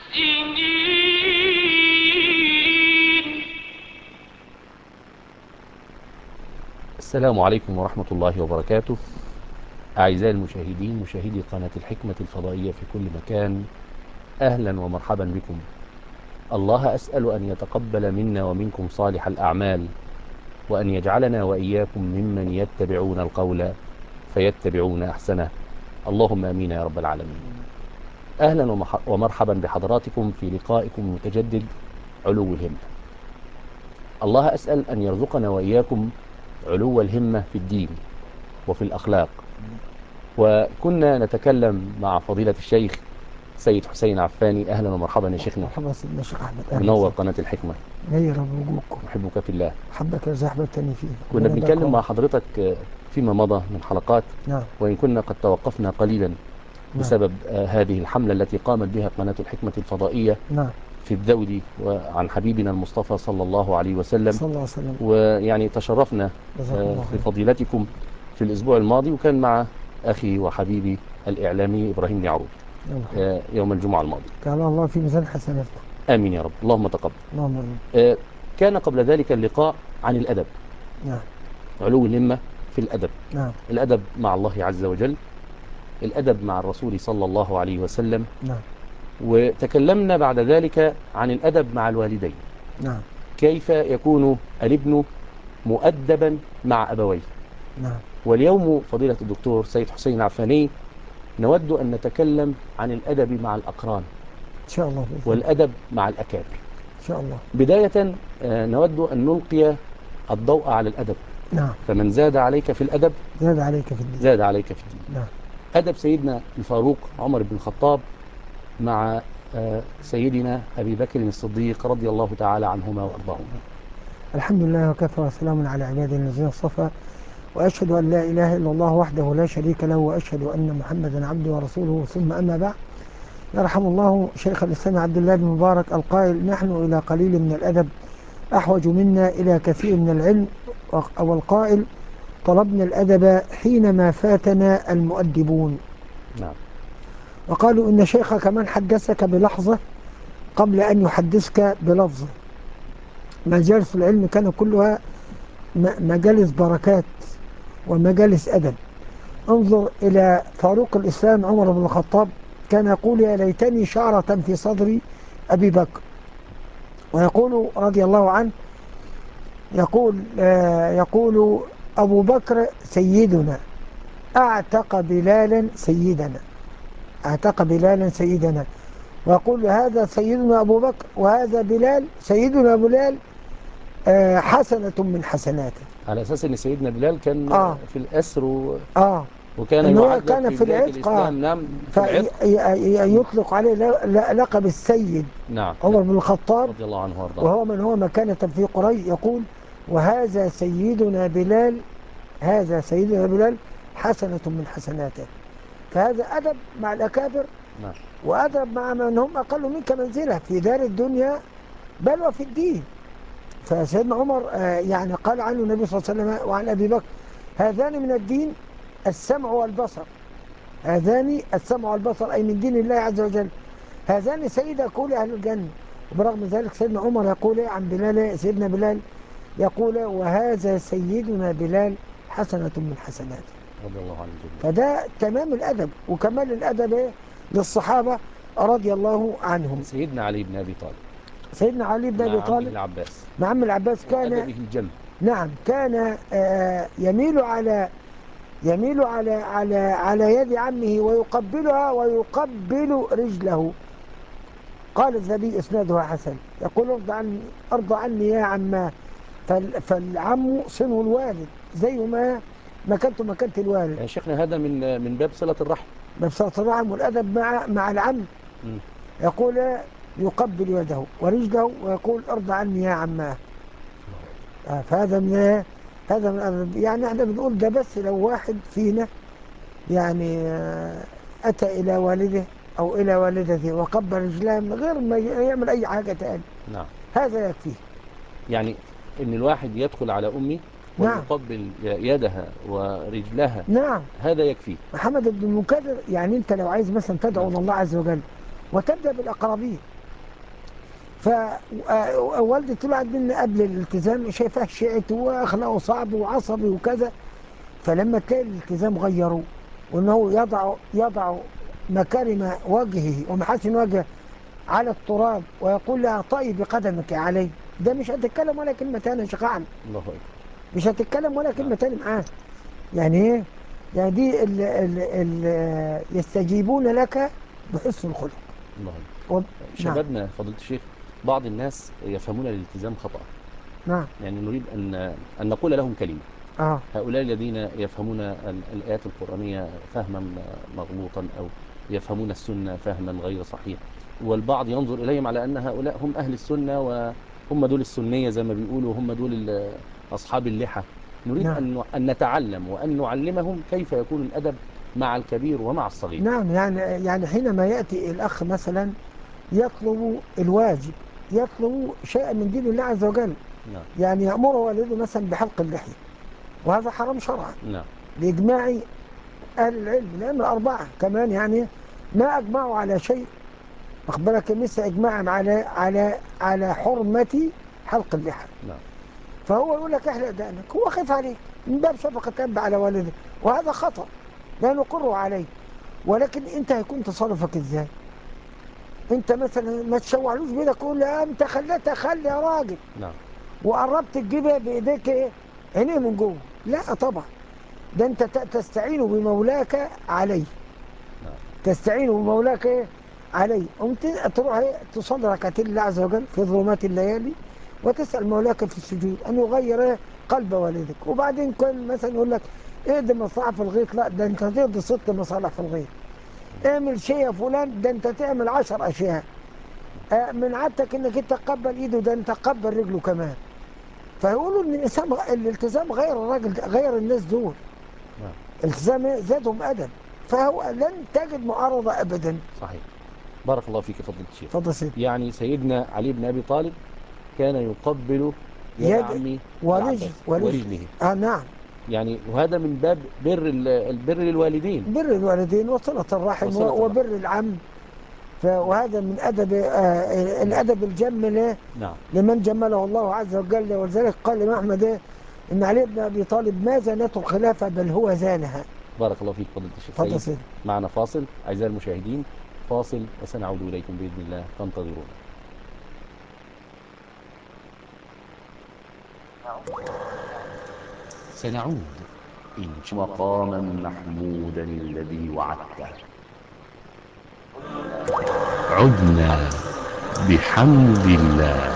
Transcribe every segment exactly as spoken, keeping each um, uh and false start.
السنين. السلام عليكم ورحمة الله وبركاته. أعزائي المشاهدين، مشاهدي قناة الحكمة الفضائية في كل مكان، أهلا ومرحبا بكم. الله أسأل أن يتقبل منا ومنكم صالح الأعمال، وأن يجعلنا وإياكم ممن يتبعون القول فيتبعون أحسنه. اللهم آمين يا رب العالمين. أهلا ومرحبا بحضراتكم في لقائكم المتجدد علو الهمة. الله أسأل أن يرزقنا وإياكم علو الهمة في الدين وفي الأخلاق. وكنا نتكلم مع فضيلة الشيخ سيد حسين عفاني. أهلا ومرحبا يا شيخنا. مرحبا سيدنا الشيخ أحمد. منور قناة الحكمة. نير وجودكم. أحبك في الله. حبك يا زحمة تاني فيه. كنا بنتكلم مع حضرتك فيما مضى من حلقات. نعم. وإن كنا قد توقفنا قليلا بسبب نعم. هذه الحملة التي قامت بها قناة الحكمة الفضائية نعم. في الذود وعن حبيبنا المصطفى صلى الله عليه وسلم. صلى الله عليه وسلم. ويعني تشرفنا في فضيلتكم في الأسبوع الماضي، وكان مع أخي وحبيبي الإعلامي إبراهيم نعروف يوم الجمعة الماضي. كان الله في ميزان حسناتنا. آمين يا رب، اللهم تقبل. اللهم آمين. كان قبل ذلك اللقاء عن الأدب. نعم. علو الهمة في الأدب. نعم. الأدب مع الله عز وجل، الأدب مع الرسول صلى الله عليه وسلم. نعم. وتكلمنا بعد ذلك عن الأدب مع الوالدين. نعم. كيف يكون الابن مؤدبا مع أبويه. نعم. واليوم فضيلة الدكتور سيد حسين عفاني نود أن نتكلم عن الأدب مع الأقران إن شاء الله. والأدب مع الأكابر إن شاء الله. بداية نود أن نلقي الضوء على الأدب. نعم. فمن زاد عليك في الأدب زاد عليك في الدين. زاد عليك في الدين. نعم. أدب سيدنا الفاروق عمر بن الخطاب مع سيدنا أبي بكر الصديق رضي الله تعالى عنهما وأرضاهما. الحمد لله وكفى وسلام على عباده الذين اصطفى، وأشهد أن لا إله إلا الله وحده لا شريك له، وأشهد أن محمدا عبده ورسوله، ثم أما بعد. يرحم الله شيخ الإسلام عبد الله بن مبارك القائل: نحن إلى قليل من الأدب أحوج منا إلى كثير من العلم. أو القائل: طلبنا الأدب حينما فاتنا المؤدبون. نعم. وقالوا إن شيخك من حدثك بلحظة قبل أن يحدثك بلفظة. مجالس العلم كان كلها مجالس بركات ومجالس أدب. انظر إلى فاروق الإسلام عمر بن الخطاب، كان يقول: يا ليتني شعرة في صدري أبي بكر. ويقول رضي الله عنه، يقول آه يقول أبو بكر سيدنا أعتق بلالا سيدنا أعتق بلالا سيدنا ويقول: هذا سيدنا أبو بكر وهذا بلال سيدنا بلال آه حسنة من حسناته. على أساس أن سيدنا بلال كان آه. في الأسر و... آه. وكان إنه يعذب كان في في بداية العتق. آه. الإسلام. نعم، في العتق. فيطلق عليه لقب السيد. نعم. عمر بن الخطاب رضي الله عنه وارضاه، وهو من هو مكانة في قريش، يقول: وهذا سيدنا بلال هذا سيدنا بلال حسنة من حسناته. فهذا أدب مع الأكابر. نعم. وأدب مع من هم أقل منك منزلة في دار الدنيا بل وفي الدين. فسيدنا عمر يعني قال عنه النبي صلى الله عليه وسلم وعن أبي بكر: هذان من الدين السمع والبصر. هذان السمع والبصر أي من دين الله عز وجل. هذان سيدا كل أهل الجنة. وبرغم ذلك سيدنا عمر يقول عن بلال، سيدنا بلال يقول: وهذا سيدنا بلال حسنة من حسناته. رضي الله عنه. فده تمام الأدب وكمال الأدب للصحابة رضي الله عنهم. سيدنا علي بن أبي طالب سيدنا علي بن أبي طالب مع عم العباس مع عم العباس كان أدبه الجم. نعم كان يميل على يميل على على على يد عمه ويقبلها ويقبل رجله. قال الذبي اسنادها حسن، يقول: ارضى عني ارضى عني يا عماه. فالعم صنه الوالد زي ما مكانته مكانة الوالد. يا شيخنا هذا من من باب صلة الرحم. باب صلة الرحم والأدب مع مع العم. م. يقول: يقبل يده ورجله ويقول: ارضى عني يا عماه. آه فهذا من هذا من الأدب. يعني احنا بنقول ده بس لو واحد فينا يعني آه أتى إلى والده أو إلى والدته وقبل رجلها من غير ما يعمل أي حاجة تاني. نعم. هذا يكفيه. يعني إن الواحد يدخل على أمي ويقبل نعم. يدها ورجلها. نعم. هذا يكفيه. محمد بن المكدر، يعني أنت لو عايز مثلا تدعو نعم. الله عز وجل وتبدأ بالأقربين، فوالدي طلعت مني قبل الالتزام شايفاه شيعتي واخلاقه صعب وعصبي وكذا. فلما تلاقي الالتزام غيره وانه يضع يضع مكارم وجهه ومحاسن وجهه على التراب ويقول لها طئي بقدمك عليه، ده مش هتتكلم ولا كلمه تانية يا شيخ احمد، الله أكبر. مش هتتكلم ولا كلمه نعم. تانية معاه. يعني ايه؟ يعني دي ال ال ال يستجيبون لك بحسن الخلق. الله و... أكبر. نعم شبابنا فضيلة الشيخ، بعض الناس يفهمون الالتزام خطأ، نعم يعني نريد أن أن نقول لهم كلمة. اه هؤلاء الذين يفهمون ال- الآيات القرآنية فهما مغلوطا، أو يفهمون السنة فهما غير صحيح، والبعض ينظر إليهم على أن هؤلاء هم أهل السنة وهم دول السنية زي ما بيقولوا، هم دول ال- أصحاب اللحى. نريد نعم أن أن نتعلم وأن نعلمهم كيف يكون الأدب مع الكبير ومع الصغير. نعم يعني يعني حينما يأتي الأخ مثلا يطلب الواجب، يطلب شيئا من دين الله عز وجل، نعم يعني يأمر والده مثلا بحلق اللحية، وهذا حرام شرعا نعم بإجماع أهل العلم، لأن الأربعة كمان يعني ما أجمعوا على شيء، واخد بالك، مثل إجماعهم على على على حرمة حلق اللحى. نعم فهو يقول لك احلق دقنك، هو خايف عليك من باب شفقة أب على والده، وهذا خطأ لا نقر عليه. ولكن أنت هيكون تصرفك إزاي؟ انت مثلا ما تشوعلوش بيدك تقول له انت خليتها خلي يا راجل، نعم وقربت تجيبها بايديك ايه عينيه من جوه، لا طبعا، ده انت ت- تستعين بمولاك عليه، نعم تستعين بمولاك ايه عليه، قمت تروح ايه تصلي ركعتين لله عز وجل في ظلمات الليالي، وتسال مولاك في السجود ان يغير ايه قلب والدك. وبعدين كان مثلا يقول لك اهدي مصلحه في الغيط، لا ده انت تقضي ست مصالح في الغيط. اعمل شيء يا فلان، ده انت تعمل عشر اشياء. آه، من عادتك انك انت تقبل ايده، ده انت تقبل رجله كمان. فيقولوا ان الالتزام الالتزام غير الراجل ده، غير الناس دول، نعم التزام زادهم ادب، فهو لن تجد معارضه ابدا. صحيح. بارك الله فيك فضيلة الشيخ. اتفضل سيدي. يعني سيدنا علي بن أبي طالب كان يقبل يد يد عمي ورجل العباس ورجل ورجله، اه نعم، يعني وهذا من باب بر ال- البر للوالدين بر الوالدين وصله الرحم وصلة و- الرحم. وبر العم. ف- وهذا من ادب آه الادب الجم له نعم لمن جمله الله عز وجل. ولذلك قال الامام احمد إيه؟ ان علي بن ابي طالب ما زانته الخلافه بل هو زانها. بارك الله فيك فضيلة الشيخ اتفضل سيد. سيدي. معنا فاصل أعزائي المشاهدين، فاصل وسنعود إليكم بإذن الله، فانتظرونا. سنعود إن شاء مقاما محمودا الذي وعدته. عدنا بحمد الله.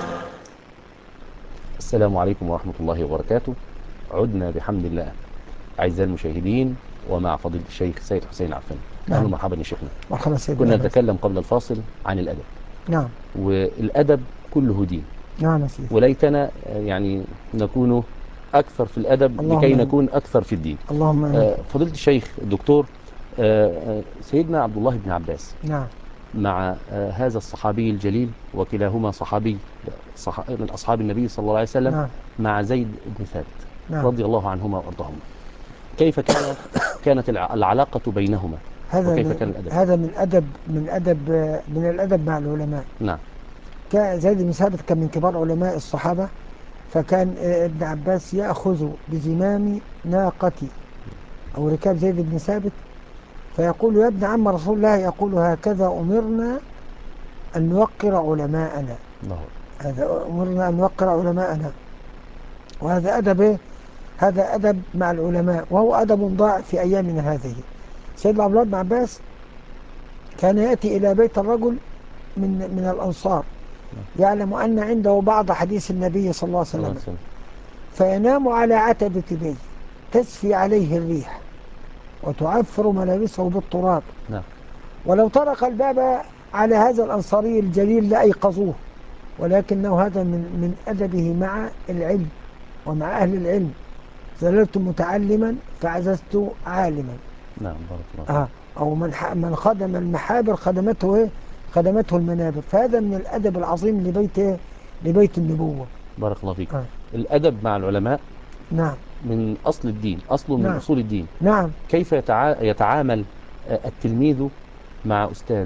السلام عليكم ورحمة الله وبركاته. عدنا بحمد الله أعزائي المشاهدين، ومع فضيلة الشيخ سيد حسين عفان. نعم. أهلا ومرحبا يا شيخنا. مرحبا سيدي. كنا أهلا. نتكلم قبل الفاصل عن الأدب، نعم والأدب كله دين، نعم يا سيدي. وليتنا آه، يعني نكون أكثر في الأدب اللهم لكي آمين. نكون أكثر في الدين. اللهم آمين. آه، فضيلة الشيخ الدكتور، آه، آه، سيدنا عبد الله بن عباس نعم مع آه، هذا الصحابي الجليل، وكلاهما صحابي صح... من أصحاب النبي صلى الله عليه وسلم، نعم مع زيد بن ثابت نعم. رضي الله عنهما وأرضاهما، كيف كان كانت الع- العلاقة بينهما، هذا وكيف من كان الأدب؟ هذا من أدب من أدب من الأدب مع العلماء. نعم كان زيد بن ثابت كان من كبار علماء الصحابة، فكان آه، ابن عباس يأخذ بزمام ناقتي أو ركاب زيد بن ثابت، فيقول يا ابن عم رسول الله، يقول هكذا أمرنا أن نوقر علماءنا، الله. هذا أمرنا أن نوقر علماءنا. وهذا أدب إيه؟ هذا أدب مع العلماء، وهو أدب ضاع في أيامنا هذه. سيدنا عبد الله بن عباس كان يأتي إلى بيت الرجل من من الأنصار، يعلم أن عنده بعض حديث النبي صلى الله عليه صلى الله عليه وسلم، وسلم. فينام على عتبة بيت تسفي عليه الريح وتعفر ملابسه بالتراب، نعم ولو طرق الباب على هذا الأنصاري الجليل لأيقظوه، ولكنه هذا من من أدبه مع العلم ومع أهل العلم. ظللت متعلما فعززت عالما. نعم بارك الله فيك. آه. أو من من خدم المحابر خدمته إيه؟ خدمته المنابر. فهذا من الأدب العظيم لبيت إيه؟ لبيت النبوة. بارك الله فيك. آه. الأدب مع العلماء نعم من أصل الدين، أصل من نعم أصول الدين. نعم كيف يتعا... يتعامل آه، التلميذ مع أستاذه،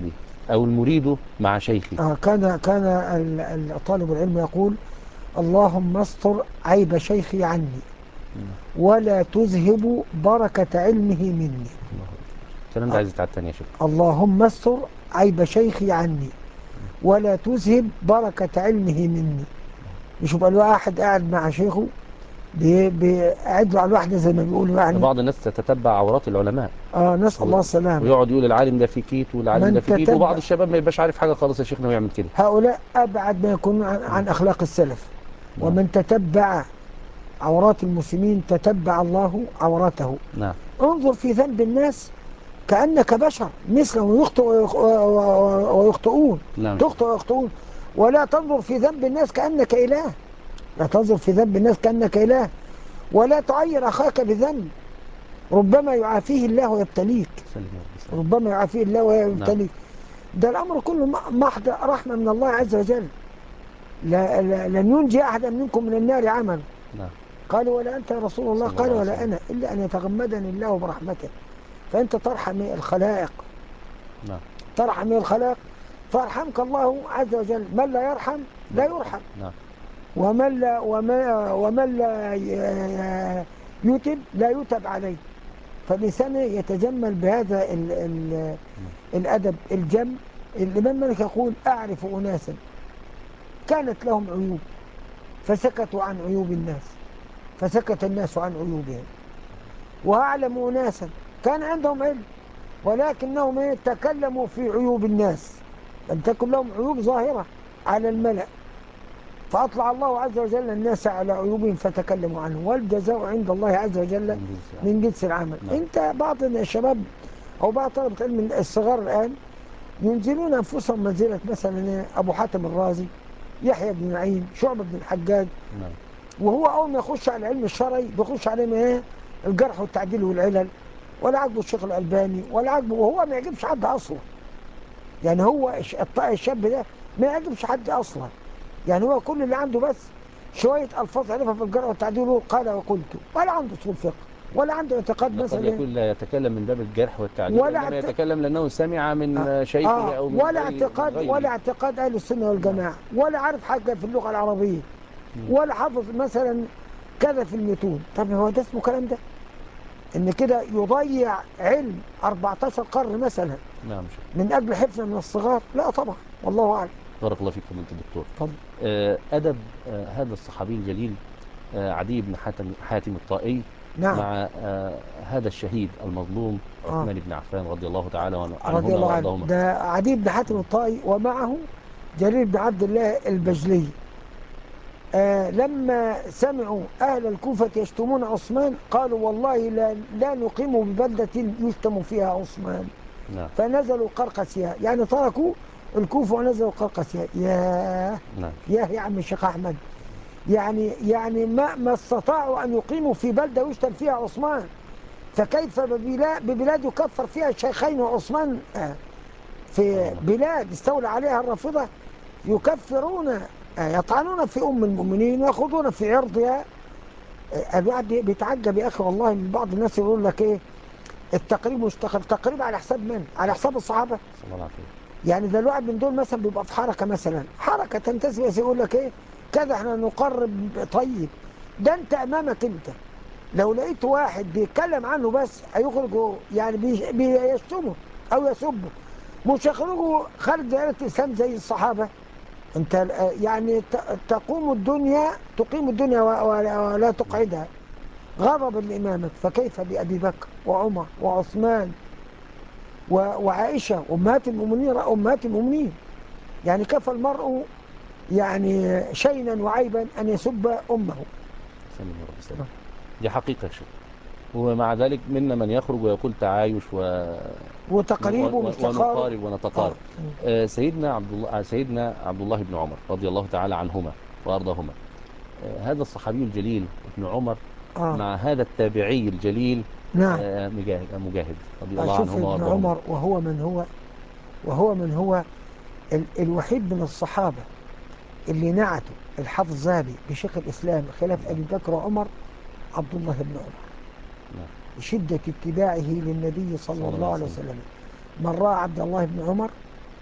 أو المريد مع شيخه. آه كان كان ال- ال- طالب العلم يقول: اللهم استر عيب شيخي عني ولا تذهب بركة علمه مني. الكلام ده عايز يتعاد تاني يا شيخ. اللهم استر عيب شيخي عني ولا تذهب بركة علمه مني. مش يبقى الواحد قاعد مع شيخه بي- بي- قاعد له على الواحدة زي ما بيقولوا يعني. بعض الناس تتتبع عورات العلماء اه نسأل و- الله السلامة. ويقعد يقول العالم ده في كيت والعالم ده من في كيت، وبعض تتبع الشباب ما يبقاش عارف حاجة خالص يا شيخنا ويعمل كده. هؤلاء أبعد ما يكون عن, عن أخلاق السلف. نعم. ومن تتبع عورات المسلمين تتبع الله عورته. نعم. انظر في ذنب الناس كأنك بشر مثلهم يخطئ ويخ- ويخطئون. نعم. تخطئ ويخطئون. ولا تنظر في ذنب الناس كأنك إله. لا تنظر في ذنب الناس كأنك إله. ولا تعير أخاك بذنب ربما يعافيه الله ويبتليك. سلم يا رب سلم. ربما يعافيه الله نعم. ويبتليك. ده الأمر كله محض رحمة من الله عز وجل. لا لا لن ينجي أحدا منكم من النار عمل. نعم. قالوا: ولا أنت يا رسول الله؟ صلى الله قال: عليه ولا وسلم. أنا إلا أن يتغمدني الله برحمته. فأنت ترحم الخلائق، نعم. ترحم الخلائق فارحمك الله عز وجل. من لا يرحم لا يرحم. نعم. ومن لا وما ومن لا ي- يتب لا يتب عليه. فالإنسان يتجمل بهذا ال ال الأدب الجم. الإمام مالك يقول: أعرف أناسا كانت لهم عيوب فسكتوا عن عيوب الناس فسكت الناس عن عيوبهم، وأعلم أناسا كان عندهم علم ولكنهم إيه؟ تكلموا في عيوب الناس. لم تكن لهم عيوب ظاهرة على الملأ فأطلع الله عز وجل الناس على عيوبهم فتكلموا عنه، والجزاء عند الله عز وجل من جنس العمل. نعم. أنت بعض الشباب أو بعض طلبة العلم الصغار الآن ينزلون أنفسهم منزلة مثلا أبو حاتم الرازي، يحيى بن معين، شعبة بن الحجاج. نعم. وهو أول ما يخش على العلم الشرعي بيخش عليه إيه؟ الجرح والتعديل والعلل، ولا عاجبه الشيخ الألباني ولا عاجبه، وهو ما يعجبش حد أصلا. يعني هو الش- الطائع الشاب ده ما يعجبش حد أصلا. يعني هو كل اللي عنده بس شوية ألفاظ عرفها في الجرح والتعديل، قال وقلت، ولا عنده أصول فقه ولا عنده اعتقاد قد مثلا، يكون لا يتكلم من باب الجرح والتعديل، ولا وإنما اعت... يتكلم لأنه سمع من آه شيخه آه أو من ولا غير من اعتقاد ولا غيره. اعتقاد أهل السنة والجماعة، ولا عارف حاجة في اللغة العربية، مم. ولا حافظ مثلا كذا في المتون. طب هو ده اسمه كلام ده؟ إن كده يضيع علم أربعتاشر قرن مثلا نعم شيخ. من أجل حفظ من الصغار؟ لا طبعا، والله أعلم. بارك الله فيكم أنت دكتور. طبعا. آه، أدب آه، هذا الصحابي الجليل آه، عدي بن حاتم حاتم الطائي نعم. مع آه، هذا الشهيد المظلوم آه. عثمان بن عفان رضي الله تعالى رضي عنهما الله عنه. وأرضاهما. ده عدي بن حاتم الطائي ومعه جرير بن عبد الله البجلي. آه لما سمعوا أهل الكوفة يشتمون عثمان قالوا: والله لا, لا نقيم ببلدة يشتم فيها عثمان. نعم. فنزلوا قرقسيا، يعني تركوا الكوفة ونزلوا قرقسيا. ياه نعم. ياه يا عم الشيخ أحمد، يعني يعني ما ما استطاعوا أن يقيموا في بلدة يشتم فيها عثمان، فكيف ببلاد, ببلاد يكفر فيها الشيخين وعثمان؟ آه في بلاد استولى عليها الرافضة يكفرون، آه يطعنون في أم المؤمنين ويأخذون في عرضها. آه الواحد بيتعجب يا أخي والله من بعض الناس يقول لك إيه التقريب مستقر. تقريب على حساب من؟ على حساب الصحابة. صلى الله عليه وسلم. يعني ده الواحد من دول مثلا بيبقى في حركة مثلا حركة تنتسب بس يقول لك إيه كذا احنا نقرب. طيب ده أنت أمامك أنت لو لقيت واحد بيتكلم عنه بس هيخرجوا يعني بي- بيشتمه أو يسبه، مش يخرجوا خارج دائرة الإسلام زي الصحابة. أنت يعني ت- تقوم الدنيا تقيم الدنيا و- ولا ولا تقعدها غضبا لإمامك، فكيف بأبي بكر وعمر وعثمان و- وعائشة أمهات المؤمنين أمهات المؤمنين. يعني كفى المرء يعني شينا وعيبا أن يسب أمه. سلم يا رب سلم. دي حقيقة يا شيخ. ومع ذلك منا من يخرج ويقول تعايش و... وتقريب و... ومش تقارب. ونقارب ونتقارب. آه. آه، سيدنا عبد الله سيدنا عبد الله بن عمر رضي الله تعالى عنهما وأرضاهما. آه، هذا الصحابي الجليل ابن عمر آه. مع هذا التابعي الجليل نعم. آه، مجاهد مجاهد رضي الله أشوف عنهما ابن وأرضاهما. عمر وهو من هو وهو من هو ال الوحيد من الصحابة اللي نعته الحافظ الذهبي بشيخ الإسلام خلاف أبي بكر وعمر عبد الله بن عمر نعم. بشدة اتباعه للنبي صلى الله عليه وسلم. من رأى عبد الله بن عمر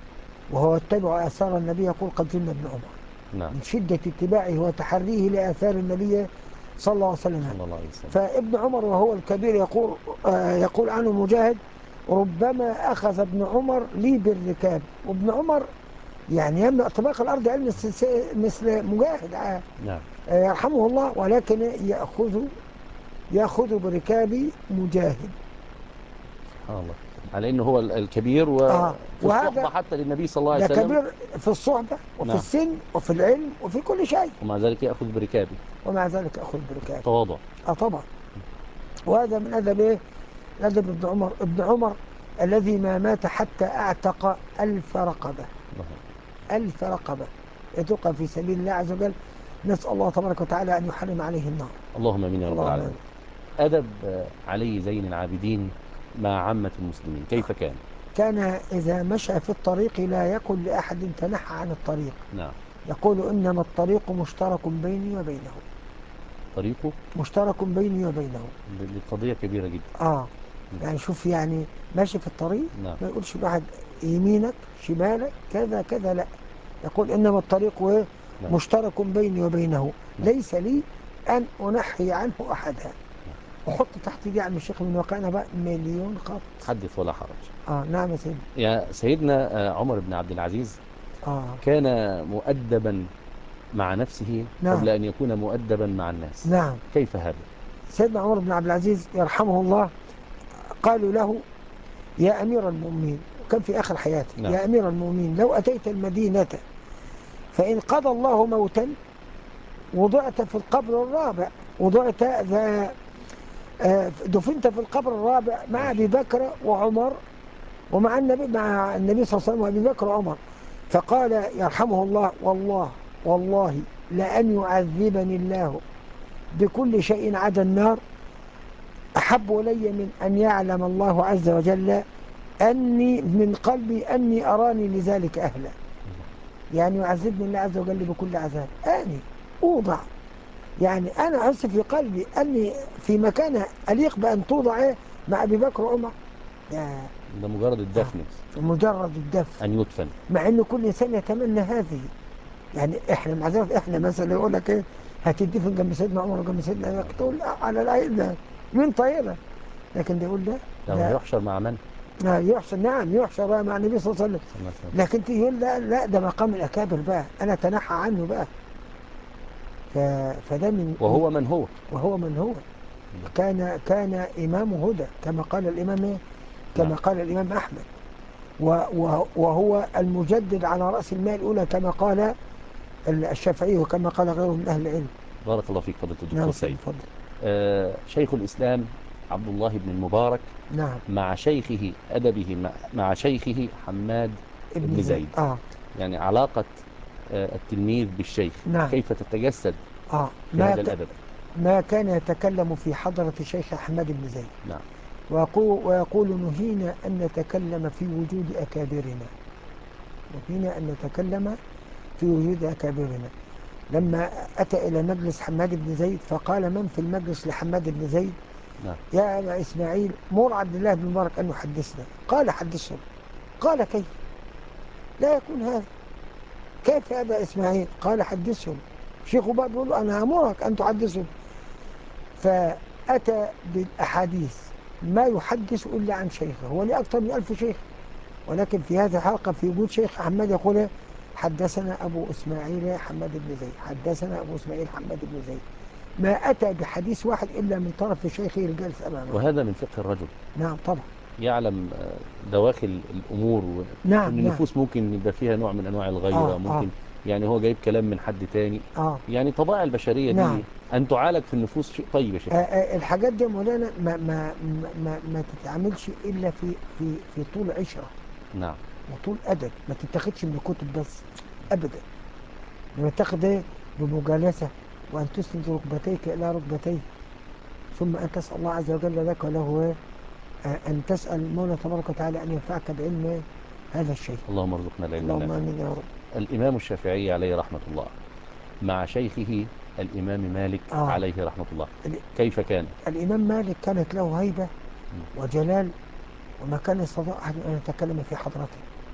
وهو يتبع آثار النبي يقول قد زلنا ابن عمر نعم. من شدة اتباعه وتحريه لآثار النبي صلى الله عليه وسلم. صلى الله عليه وسلم. فابن عمر وهو الكبير يقول آه يقول عنه مجاهد ربما أخذ ابن عمر لي بالركاب. وابن عمر يعني يملأ اطباق الأرض علم مثل مجاهد آه نعم. يرحمه الله، ولكن يأخذ يأخذ بركاب مجاهد. سبحان الله، على انه هو الكبير آه وفي الصحبة حتى للنبي صلى الله عليه ده وسلم. كبير في الصحبة وفي نعم. السن وفي العلم وفي كل شيء، ومع ذلك يأخذ بركابه. ومع ذلك أخذ بركاب تواضع. آه طبعا. وهذا من أدب إيه؟ أدب ابن عمر. ابن عمر الذي ما مات حتى أعتق ألف رقبة. ألف رقبة يتوقع في سبيل الله عز وجل. نسأل الله تبارك وتعالى أن يحرم عليه النار. اللهم امين يا رب اللهم العالمين. أدب علي زين العابدين مع عامة المسلمين كيف كان؟ كان إذا مشى في الطريق لا يقل لأحد تنحى عن الطريق. نعم. يقول إنما الطريق مشترك بيني وبينه. طريقه مشترك بيني وبينه. دي قضية كبيرة جدا. آه يعني شوف يعني ماشي في الطريق. نعم. ما يقولش واحد يمينك شمالك كذا كذا، لا، يقول إنما الطريق نعم. مشترك بيني وبينه. نعم. ليس لي أن أنحي عنه أحدا. وحط تحت دي عم الشيخ من وقعنا بقى مليون خط. حدث ولا حرج. آه نعم يا سيدي. يا سيدنا عمر بن عبد العزيز آه. كان مؤدبا مع نفسه نعم. قبل أن يكون مؤدبا مع الناس. نعم. كيف هذا؟ سيدنا عمر بن عبد العزيز يرحمه الله قالوا له يا أمير المؤمنين، وكان في آخر حياته. نعم. يا أمير المؤمنين لو أتيت المدينة فإن قضى الله موتا وضعت في القبر الرابع، وضعت ذا دفنت في القبر الرابع مع أبي بكر وعمر ومع النبي مع النبي صلى الله عليه وسلم وأبي بكر وعمر. فقال يرحمه الله والله والله لأن يعذبني الله بكل شيء عدا النار أحب إلي من أن يعلم الله عز وجل أني من قلبي أني أراني لذلك أهلا. يعني يعذبني الله عز وجل بكل عذاب، أني أوضع، يعني أنا أحس في قلبي أني في مكان أليق بأن توضع مع أبي بكر وعمر. ده مجرد الدفن. آه. مجرد الدفن أن يدفن، مع أن كل إنسان يتمنى هذه. يعني إحنا مع ذلك إحنا مثلا يقول لك إيه هتدفن جنب سيدنا عمر وجنب سيدنا أبي بكر، تقول على العين ده مين طايلة، لكن ده يقول ده ده يحشر مع من؟ آه يحشر. نعم يحشر مع النبي صلى الله عليه وسلم. لكن تقول لا لا ده مقام الأكابر بقى أنا تنحى عنه بقى. ف... فده من وهو من هو وهو من هو كان كان إمام هدى كما قال الإمام كما نعم. قال الإمام أحمد وهو المجدد على رأس الماء الأولى كما قال الشافعي وكما قال غيره من أهل العلم. بارك الله فيك فضيلة الدكتور نعم سيد. آه شيخ الإسلام عبد الله بن المبارك نعم. مع شيخه أدبه مع, مع شيخه حماد ابن بن زيد, زيد. آه. يعني علاقة آه التلميذ بالشيخ. نعم. كيف تتجسد آه. في هذا الأدب؟ ما كان يتكلم في حضرة الشيخ حماد بن زيد. نعم. ويقول, ويقول نهينا أن نتكلم في وجود أكابرنا. نهينا أن نتكلم في وجود أكابرنا. لما أتى إلى مجلس حماد بن زيد فقال من في المجلس لحماد بن زيد نعم. يا أبا إسماعيل مر عبد الله بن مبارك أن يحدثنا. قال حدثهم. قال كيف لا يكون هذا؟ كيف يا أبا إسماعيل؟ قال حدثهم. شيخه بقى بيقول أنا أمرك أن تحدثهم. فأتى بالأحاديث ما يحدث إلا عن شيخه. هو ليه أكثر من ألف شيخ، ولكن في هذه الحلقة في وجود شيخ حماد يقول حدثنا أبو إسماعيل حماد بن زيد حدثنا أبو إسماعيل حماد بن زيد. ما أتى بحديث واحد إلا من طرف شيخه الجالس أمامه. وهذا من فقه الرجل. نعم طبعا. يعلم دواخل الأمور و... نعم. وإن النفوس نعم. ممكن يبقى فيها نوع من أنواع الغيرة. آه. ممكن آه. يعني هو جايب كلام من حد تاني. آه. يعني طبائع البشرية نعم. دي أن تعالج في النفوس شيء طيب يا شيخ. آه آه الحاجات دي مولانا ما, ما, ما, ما تتعاملش إلا في, في, في طول عشرة. نعم. وطول أدب. ما تتخذش من الكتب بس أبدا. لما تاخد ايه بمجالسة وأن تسند ركبتيك إلى ركبتيه ثم أن تسأل الله عز وجل لك وله أن تسأل المولى تبارك وتعالى أن ينفعك بعلم هذا الشيء. اللهم ارزقنا العلم اللهم النافع. آمين يا رب. الإمام الشافعي عليه رحمة الله مع شيخه الإمام مالك آه. عليه رحمة الله كيف كان؟ الإمام مالك كانت له هيبة وجلال وما كان يستطيع أحد أن يتكلم في حضرته.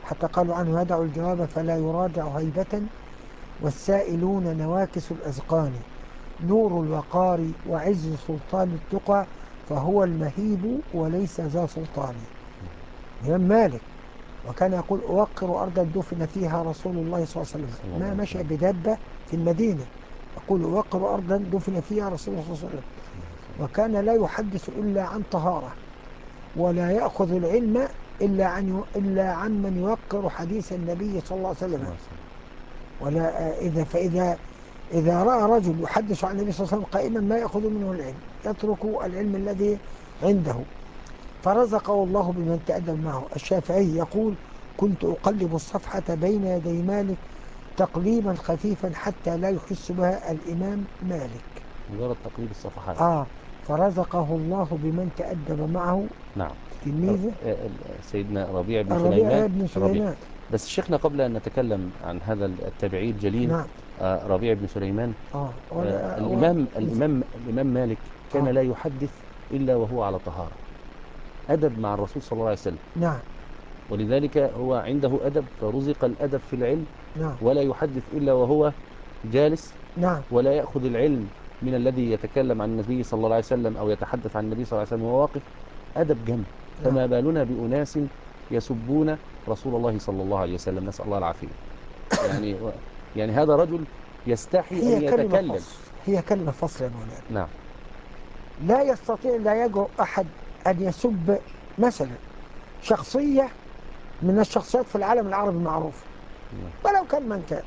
حتى قالوا عنه يدع الجواب فلا يراجع هيبة، والسائلون نواكس الأذقان، نور الوقار وعز سلطان التقى، فهو المهيب وليس ذا سلطان. الإمام مالك وكان يقول أوقر أرضا دفن فيها رسول الله صلى الله عليه وسلم، ما مشى بدابة في المدينة، يقول أوقر أرضا دفن فيها رسول الله صلى الله عليه وسلم. وكان لا يحدث إلا عن طهارة، ولا يأخذ العلم إلا عن إلا عمن يوقر حديث النبي صلى الله عليه وسلم. ولا إذا فإذا إذا رأى رجل يحدث عن النبي صلى الله عليه وسلم قائما ما يأخذ منه العلم، يترك العلم الذي عنده. فرزقه الله بمن تأدب معه. الشافعي يقول كنت أقلب الصفحة بين يدي مالك تقليبا خفيفا حتى لا يحس بها الإمام مالك. مجرد تقليب الصفحات. آه فرزقه الله بمن تأدب معه. نعم. تلميذه سيدنا ربيع بن ربيع سليمان. بن سليمان. بس شيخنا قبل أن نتكلم عن هذا التابعي الجليل، نعم. آه ربيع بن سليمان، آه. آه الإمام, الإمام, الإمام مالك كان آه. لا يحدث إلا وهو على طهارة، أدب مع الرسول صلى الله عليه وسلم. نعم. ولذلك هو عنده أدب، فرزق الأدب في العلم. نعم. ولا يحدث إلا وهو جالس. نعم. ولا يأخذ العلم من الذي يتكلم عن النبي صلى الله عليه وسلم أو يتحدث عن النبي صلى الله عليه وسلم وهو واقف. أدب جنب. فما بالنا بأناس يسبون رسول الله صلى الله عليه وسلم، نسأل الله العافية. يعني يعني هذا رجل يستحي هي أن كلمة يتكلم. فصل. هي كلمة فصل يا مولانا. نعم. لا يستطيع، لا يجرؤ أحد أن يسب مثلا شخصية من الشخصيات في العالم العربي المعروفة، ولو كان من كان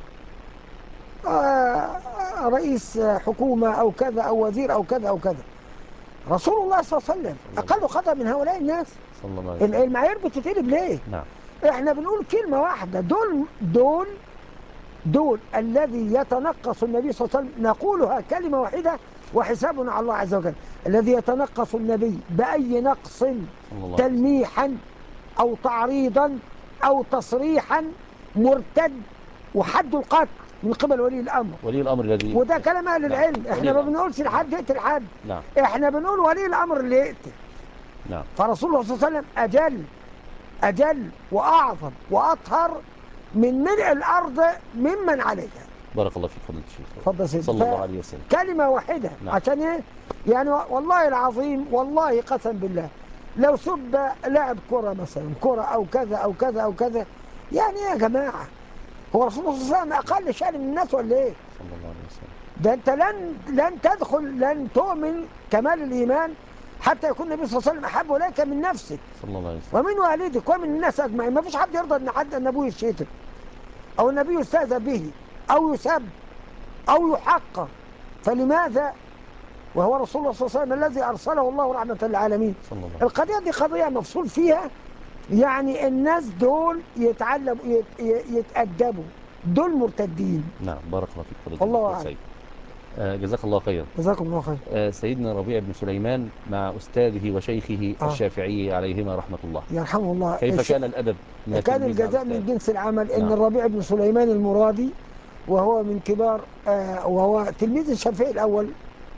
آه رئيس حكومة أو كذا أو وزير أو كذا أو كذا. رسول الله صلى الله عليه وسلم أقل خطأ من هؤلاء الناس. صلى الله عليه وسلم. المعايير بتتقلب ليه؟ نعم. احنا بنقول كلمة واحدة، دول دول دول الذي يتنقص النبي صلى الله عليه وسلم نقولها كلمة واحدة وحسابنا على الله عز وجل. الذي يتنقص النبي بأي نقص تلميحا أو تعريضا أو تصريحا مرتد وحد القتل من قبل ولي الأمر. ولي الأمر الذي وده كلام أهل العلم. نعم. احنا ما بنقولش لحد يقتل حد. نعم. احنا بنقول ولي الأمر اللي يقتل. نعم. فرسول الله صلى الله عليه وسلم أجل أجل وأعظم وأطهر من ملء الأرض ممن عليها. بارك الله فيك فضيلة الشيخ. تفضل سيدي. صلى الله عليه وسلم. كلمة واحدة. نعم. عشان ايه؟ يعني والله العظيم، والله قسم بالله، لو سب لاعب كرة مثلا، كرة أو كذا أو كذا أو كذا، يعني ايه يا جماعة؟ هو رسول الله صلى الله عليه وسلم أقل شأن من الناس ولا ايه؟ صلى الله عليه وسلم. ده أنت لن لن تدخل، لن تؤمن كمال الإيمان حتى يكون النبي صلى الله عليه وسلم أحب إليك من نفسك صلى الله عليه وسلم ومن والدك ومن الناس أجمعين. ما فيش حد يرضى أن حد أن أبوه يشتم أو النبي يستهزأ به أو يسب أو يحقر. فلماذا وهو رسول الله صلى الله عليه وسلم الذي أرسله الله رحمة للعالمين؟ صلى الله عليه وسلم. القضية دي قضية مفصول فيها. يعني الناس دول يتعلموا يت يتأدبوا، دول مرتدين. نعم. بارك الله فيك فضيلة الله الدكتور سيد. آه جزاك الله خيرا. جزاكم الله خير. آه سيدنا ربيع بن سليمان مع أستاذه وشيخه آه. الشافعي عليهما رحمة الله، يرحمه الله. كيف الش... كان الأدب؟ كان الجزاء من جنس العمل. إن نعم. الربيع بن سليمان المرادي وهو من كبار آه وهو تلميذ الشافعي الأول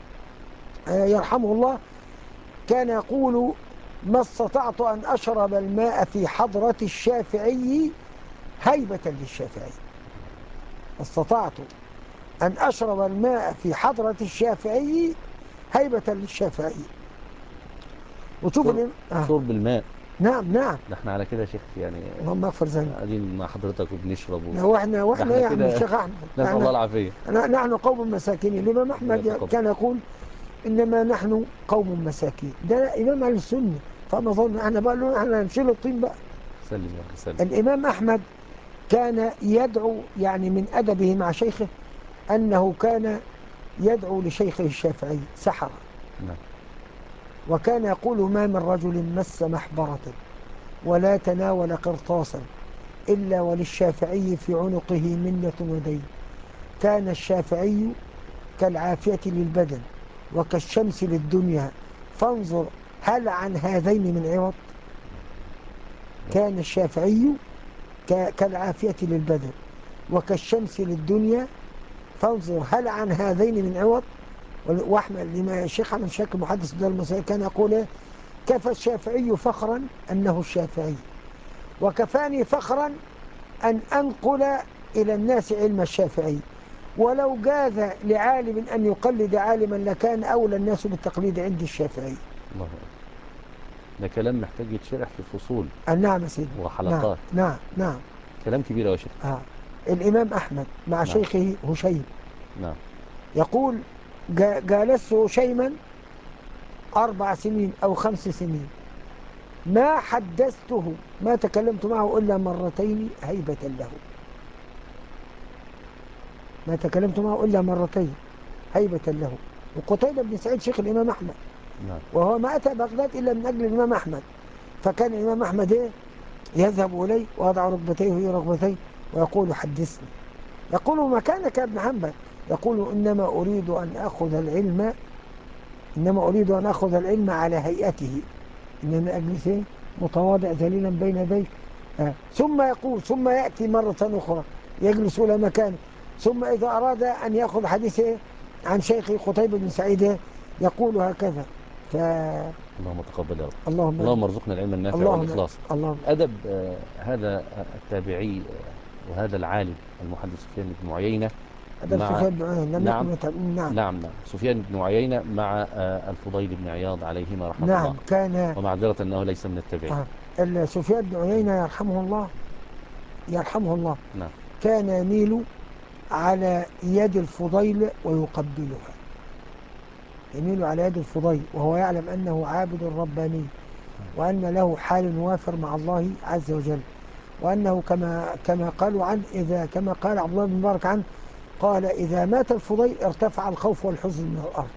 آه يرحمه الله، كان يقول ما استطعت أن أشرب الماء في حضرة الشافعي هيبة للشافعي. استطعت أن أشرب الماء في حضرة الشافعي هيبة للشافعي. وشوف شرب, آه. شرب الماء. نعم نعم. ده احنا على كده يا شيخ يعني. اللهم اغفر ذنبك. قاعدين مع حضرتك وبنشرب و... لو احنا واحنا يا عم الشيخ احمد نسأل الله العافية. نحن قوم مساكين. الإمام أحمد كان يقول إنما نحن قوم مساكين. ده إمام أهل السنة. فما ظن احنا بقى له احنا هنشيل الطين بقى. سلم يا سلم. الإمام أحمد كان يدعو، يعني من أدبه مع شيخه أنه كان يدعو لشيخه الشافعي سحرا. نعم. وكان يقول ما من رجل مس محبرة ولا تناول قرطاسا إلا وللشافعي في عنقه منة ودين. كان الشافعي كالعافية للبدن وكالشمس للدنيا، فانظر هل عن هذين من عوض. كان الشافعي كالعافية للبدن وكالشمس للدنيا، فانظر هل عن هذين من عوض. وأحمد لما الشيخ أحمد شاكر محدث الدار المصري كان يقول كفى الشافعي فخرا أنه الشافعي، وكفاني فخرا أن أنقل إلى الناس علم الشافعي، ولو جاز لعالم أن يقلد عالما لكان أولى الناس بالتقليد عند الشافعي. الله أكبر. ده كلام محتاج يتشرح في فصول نعم يا سيدي. وحلقات. نعم نعم نعم. كلام كبير يا شيخ. آه. الإمام أحمد مع نعم. شيخه هشيم نعم. يقول جا- جالست هشيما أربع سنين أو خمس سنين، ما حدثته ما تكلمت معه إلا مرتين هيبة له. ما تكلمت معه إلا مرتين هيبة له. وقتيبة بن سعيد شيخ الإمام أحمد، نعم. وهو ما أتى بغداد إلا من أجل الإمام أحمد، فكان الإمام أحمد إيه؟ يذهب إليه ويضع ركبتيه في ركبتيه ويقول حدثني. يقول مكانك يا ابن حنبل، يقول إنما أريد أن أخذ العلم إنما أريد أن أخذ العلم على هيئته، إنما أجلس إيه؟ متواضع ذليلا بين يديه. آه. ثم يقول ثم يأتي مرة أخرى يجلس إلى مكانه، ثم إذا أراد أن يأخذ حديثه عن شيخي قتيبة بن سعيد يقول هكذا. ف... اللهم تقبل يا رب. اللهم اللهم ارزقنا العلم النافع اللهم والإخلاص. اللهم أدب آه، هذا التابعي آه، وهذا العالم المحدث سفيان بن عيينة أدب مع سفيان بن عيينة لم نعم يكن يتابع. نعم نعم نعم سفيان بن عيينة مع آه، الفضيل بن عياض عليهما رحمة الله، نعم كان ومعذرة أنه ليس من التابعين. آه. ال- سفيان بن عيينة يرحمه الله يرحمه الله نعم. كان يميل على يد الفضيل ويقبلها، يميل على يد الفضيل وهو يعلم أنه عابد رباني، وأن له حال وافر مع الله عز وجل، وأنه كما كما قالوا عنه إذا كما قال عبد الله بن مبارك عنه قال إذا مات الفضيل ارتفع الخوف والحزن من الأرض.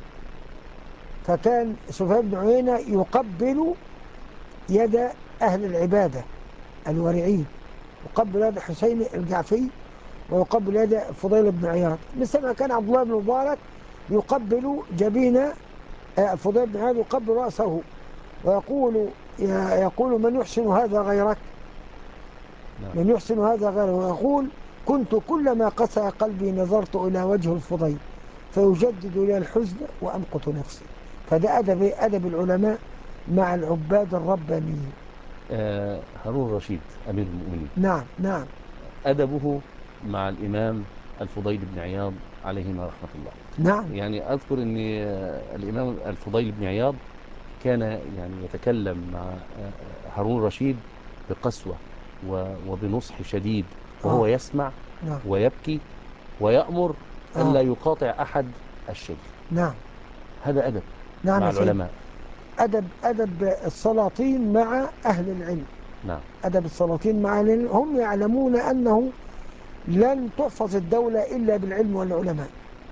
فكان سفيان بن عيينة يقبل يد أهل العبادة الورعين، يقبل يد حسين الجعفي ويقبل يد الفضيل بن عياض، مثل ما كان عبد الله بن مبارك يقبل جبين الفضيل بن عياض، يقبل رأسه ويقول يقول من يحسن هذا غيرك، نعم. من يحسن هذا غيره، ويقول كنت كلما قسى قلبي نظرت إلى وجه الفضيل فيجدد لي الحزن وأمقت نفسي. فده أدب أدب العلماء مع العباد الربانيين. آه، هارون الرشيد أمير المؤمنين نعم نعم أدبه مع الإمام الفضيل بن عياض عليهما رحمة الله. نعم يعني أذكر أن آه، الإمام الفضيل بن عياض كان يعني يتكلم مع آه، هارون الرشيد بقسوة و- وبنصح شديد، وهو آه. يسمع نعم ويبكي ويأمر ألا آه. يقاطع أحد الشيخ. نعم هذا أدب نعم مع يا سيدي. العلماء. أدب أدب السلاطين مع أهل العلم. نعم. أدب السلاطين مع أهل العلم، هم يعلمون أنه لن تحفظ الدولة إلا بالعلم والعلماء،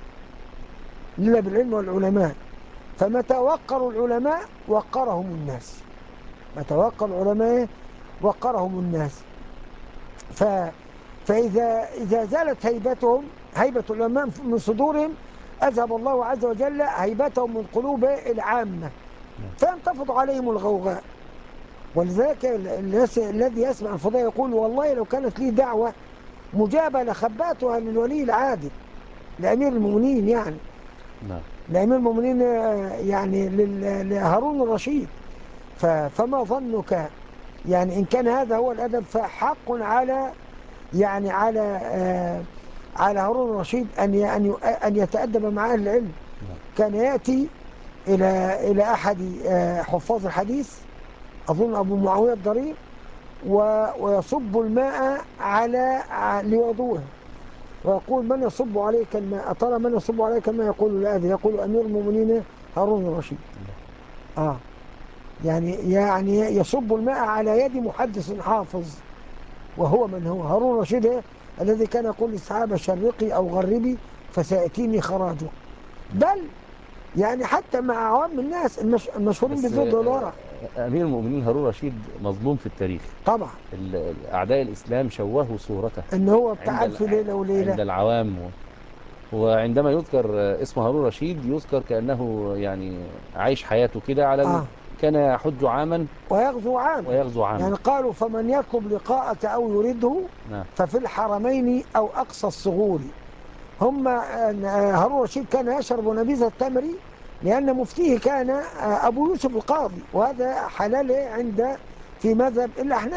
إلا بالعلم والعلماء. فمتى وقروا العلماء وقرهم الناس، متى وقروا العلماء وقرهم الناس. ف فإذا إذا زالت هيبتهم هيبة العلماء من صدورهم أذهب الله عز وجل هيبتهم من قلوب العامة، فينتفض عليهم الغوغاء. ولذلك الناس الذي يسمع الفضائل يقول والله لو كانت لي دعوة مجابة لخباتها للولي العادل لأمير المؤمنين، يعني نعم. لأمير المؤمنين يعني لل- لهارون الرشيد. ف- فما ظنك يعني إن كان هذا هو الأدب، فحق على يعني على آه على هارون الرشيد أن ي- أن ي- أن يتأدب مع أهل العلم. نعم. كان يأتي إلى إلى أحد آه حفاظ الحديث أظن أبو معاوية الضرير و- ويصب الماء على ع- لوضوءه ويقول من يصب عليك الماء، أترى من يصب عليك الماء؟ يقول لا أدري. يقول أمير المؤمنين هارون الرشيد. آه يعني يعني يصب الماء على يد محدث حافظ، وهو من هو هارون الرشيد إيه؟ الذي كان يقول للصحابة شرقي أو غربي فسيأتيني خراجه. بل يعني حتى مع عوام الناس المش... المشهورين بس بالزهد والورع. آه، أمير المؤمنين هارون رشيد مظلوم في التاريخ. طبعا ال- أعداء الإسلام شوهوا صورته ان هو عند بتاع ال- ألف ليلة عند وليلة. العوام، وعندما يذكر اسم هارون رشيد يذكر كأنه يعني عايش حياته كده على ال... آه كان يحج عاما ويغزو عاما. ويغزو عاما. يعني قالوا فمن يطلب لقاءك أو يريده نعم. ففي الحرمين أو أقصى الصغور. هم آه، هارون رشيد كان يشرب نبيذ التمر لأن مفتيه كان آه، أبو يوسف القاضي، وهذا حلال عند في مذهب الأحناف.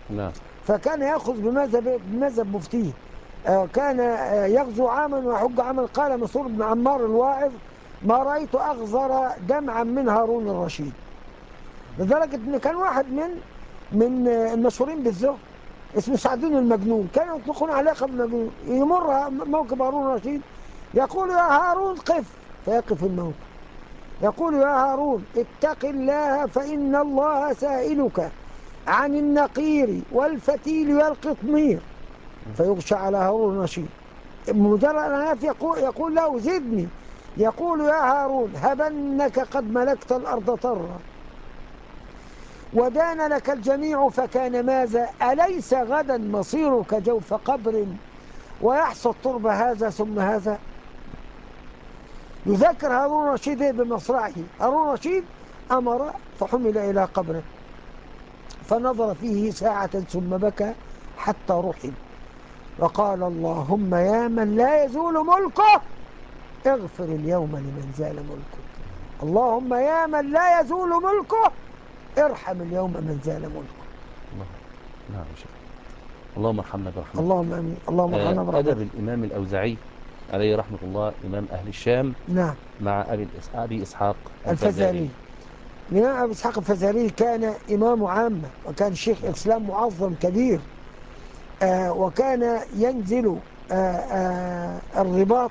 نعم. فكان يأخذ بمذهب بمذهب مفتيه. آه، كان آه، يغزو عاما ويحج عاما. قال مسعود بن عمار الواعظ: ما رأيت أغزر دمعا من هارون الرشيد. لدرجة إن كان واحد من من آه، المشهورين بالزهد اسمه سعدون المجنون، كانوا يطلقون عليه لقب المجنون. يمر موكب هارون الرشيد يقول: يا هارون قف، فيقف الموكب. يقول: يا هارون اتق الله فإن الله سائلك عن النقير والفتيل والقطمير. فيغشى على هارون الرشيد. مجرد أن يقول, يقول له: زدني. يقول: يا هارون هبنك قد ملكت الأرض طرا ودان لك الجميع فكان ماذا؟ أليس غدا مصيرك جوف قبر ويحصى التربة هذا ثم هذا؟ يذكر هارون الرشيد بمصرعه. هارون الرشيد أمر فحمل إلى قبره فنظر فيه ساعة ثم بكى حتى رحل وقال: اللهم يا من لا يزول ملكه اغفر اليوم لمن زال ملكه. اللهم يا من لا يزول ملكه ارحم اليوم من زال ملكه. الله. نعم يا شيخ. اللهم ارحمنا برحمتك. اللهم امين. اللهم ارحمنا آه، برحمتك. أدب الإمام الأوزاعي عليه رحمة الله، إمام أهل الشام، نعم. مع أبي, الإس- أبي إسحاق الفزاري. الإمام أبي إسحاق الفزاري كان إمام عامة وكان شيخ نعم. إسلام معظم كبير. آه وكان ينزل آه آه الرباط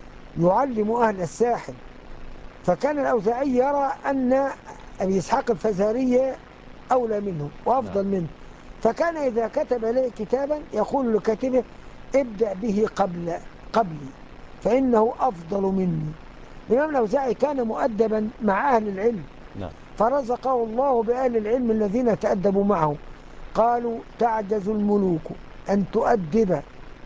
يعلم أهل الساحل. فكان الأوزاعي يرى أن أبي إسحاق الفزاري أولى منه وأفضل نعم. منه. فكان إذا كتب إليه كتابا يقول لكاتبه: ابدأ به قبل قبلي فإنه أفضل مني. الإمام الأوزاعي كان مؤدبا مع أهل العلم، نعم. فرزقه الله بأهل العلم الذين تأدبوا معه. قالوا: تعجز الملوك أن تؤدب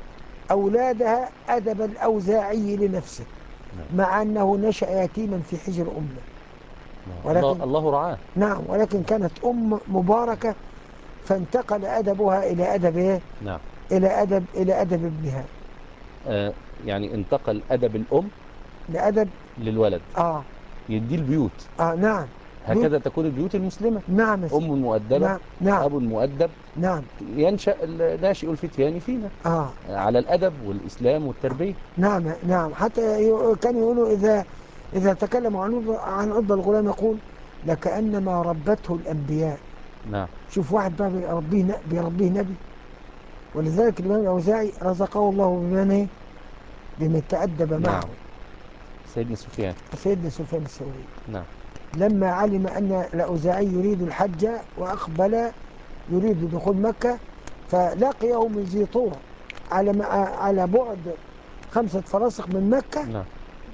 أولادها أدب الأوزاعي لنفسه، نعم. مع أنه نشأ يتيما في حجر أمه. الله, ولكن الله رعاه. نعم، ولكن كانت أم مباركة فانتقل أدبها إلى أدب إيه؟ نعم. إلى أدب إلى أدب ابنها. آه يعني انتقل أدب الأم لأدب للولد، آه يدي البيوت. آه نعم. هكذا تكون البيوت المسلمة. نعم. أم مؤدبة، نعم. نعم. أب مؤدب، نعم. ينشأ الناشئ الفتيان فينا آه على الأدب والإسلام والتربية. نعم. نعم. حتى ي- كانوا يقولوا إذا إذا تكلموا عن عض- عن عض الغلام يقول: لكأنما ربته الأنبياء. نعم. شوف واحد بقى بيربيه ن- بيربيه نبي. ولذلك الإمام الأوزاعي رزقه الله بمن إيه؟ بمن تأدب معه. نعم. سيدنا سفيان. سيدنا سفيان الثوري نعم. لما علم أن الأوزاعي يريد الحج وأقبل يريد دخول مكة، فلقيه من ذي طور على مع- على بعد خمسة فراسخ من مكة. نعم.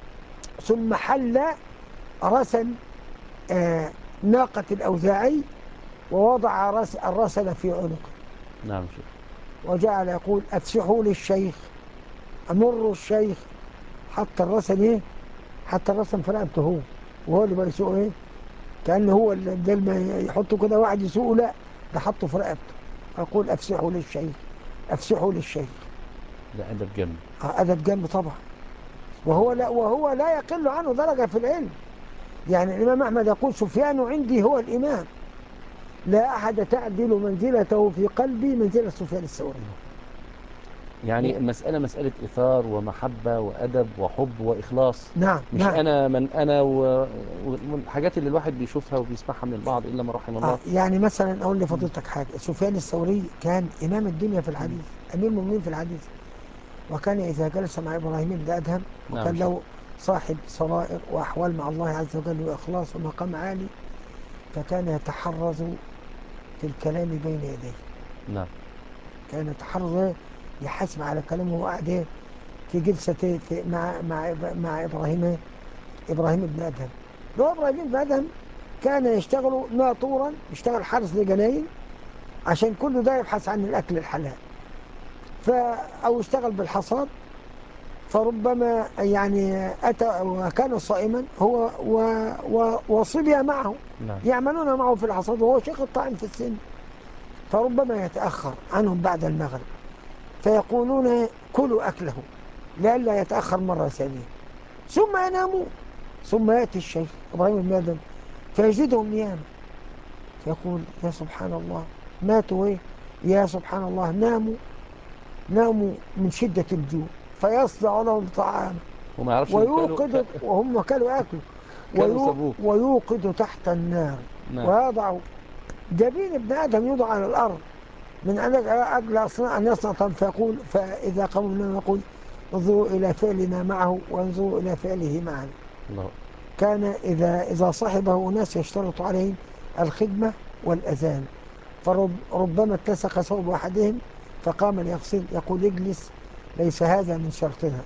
ثم حل رسن آه ناقة الأوزاعي ووضع رس الرسن في عنقه نعم شيخ. وجعل يقول: أفسحوا للشيخ، أمروا الشيخ. حتى الرسن إيه؟ حتى الرسن في رقبته هو، وهو اللي بقى يسوق إيه؟ كأنه هو اللي بدل ما يحطوا كده واحد يسوقه، لا، ده حطه في رقبته. أقول: أفسحوا للشيخ، أفسحوا للشيخ. ده أدب جنب. آه، أدب جنب طبعا. وهو لا وهو لا يقل عنه درجة في العلم. يعني الإمام أحمد يقول: سفيان عندي هو الإمام، لا أحد تعدل منزلته في قلبي منزلة سفيان الثوري. يعني المسألة مسألة إثار ومحبة وأدب وحب وإخلاص. نعم. مش نعم. أنا من أنا و- والحاجات اللي الواحد بيشوفها وبيسمعها من البعض إلا ما رحم آه الله. يعني مثلا أقول لفضيلتك حاجة: سفيان الثوري كان إمام الدنيا في الحديث، أمير المؤمنين في الحديث. وكان إذا جلس مع إبراهيم بن أدهم، نعم وكان شيخ. له صاحب صرائر وأحوال مع الله عز وجل وإخلاص ومقام عالي، فكان يتحرز في الكلام بين يديه. نعم. كان يتحرز يحاسب على كلامه وهو قاعد إيه؟ في جلسة في مع مع مع إبراهيم إبراهيم بن أدهم. لو إبراهيم بن أدهم كان يشتغل ناطورا، يشتغل حارس لجناين عشان كله ده يبحث عن الأكل الحلال، ف أو يشتغل بالحصاد. فربما يعني أتى وكان صائما هو و و وصبي معه نعم. يعملون معه في الحصاد وهو شيخ الطاعن في السن، فربما يتأخر عنهم بعد المغرب، فيقولون: كلوا أكله لئلا يتأخر مرة ثانية. ثم ينامون. ثم يأتي الشيخ إبراهيم بن آدم فيجدهم نياما، فيقول: يا سبحان الله، ماتوا إيه؟ يا سبحان الله، ناموا ناموا من شدة الجوع، فيصنع لهم طعام وما يعرفش إنهم كانوا ويوقد، ك- وهم كانوا ياكلوا، كانوا ويو سابوه. ويوقد تحت النار، نعم. ويضع جبين ابن آدم يوضع على الأرض من أجل أجل أصنع أن يصنع طعام، فيقول فإذا قاموا منهم يقول انظروا إلى فعلنا معه وانظروا إلى فعله معنا. الله. كان إذا إذا صحبه أناس يشترط عليهم الخدمة والأذان، فربما اتسق ثوب أحدهم فقام ليغسل، يقول اجلس ليس هذا من شرطنا.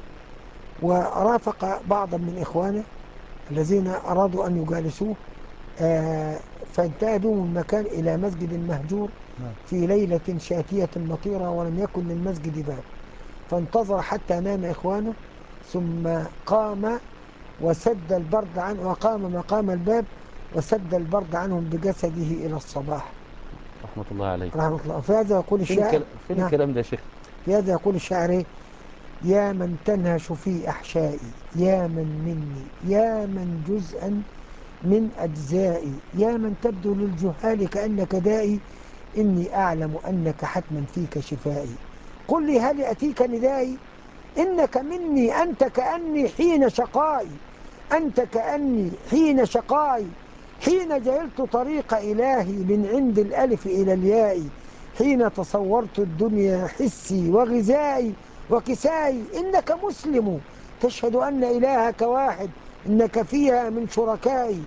ورافق بعضا من إخوانه الذين أرادوا أن يجالسوه، آه، فانتهى بهم المكان إلى مسجد مهجور نعم. في ليلة شاتية مطيرة ولم يكن للمسجد باب، فانتظر حتى نام إخوانه ثم قام وسد البرد عنه، وقام مقام الباب وسد البرد عنهم بجسده إلى الصباح رحمة الله عليه. رحمة الله. في هذا يقول فين الشاعر، الكلام فين نعم، الكلام ده يا شيخ؟ في هذا يقول الشاعر: يا من تنهش في أحشائي، يا من مني، يا من جزءا من أجزائي، يا من تبدو للجهال كأنك دائي، إني أعلم أنك حتما فيك شفائي. قل لي هل يأتيك ندائي؟ إنك مني، أنت كأني حين شقائي، أنت كأني حين شقائي، حين جعلت طريق إلهي من عند الألف إلى الياء، حين تصورت الدنيا حسي وغذائي وكسائي. إنك مسلم تشهد أن إلهك واحد، إنك فيها من شركائي،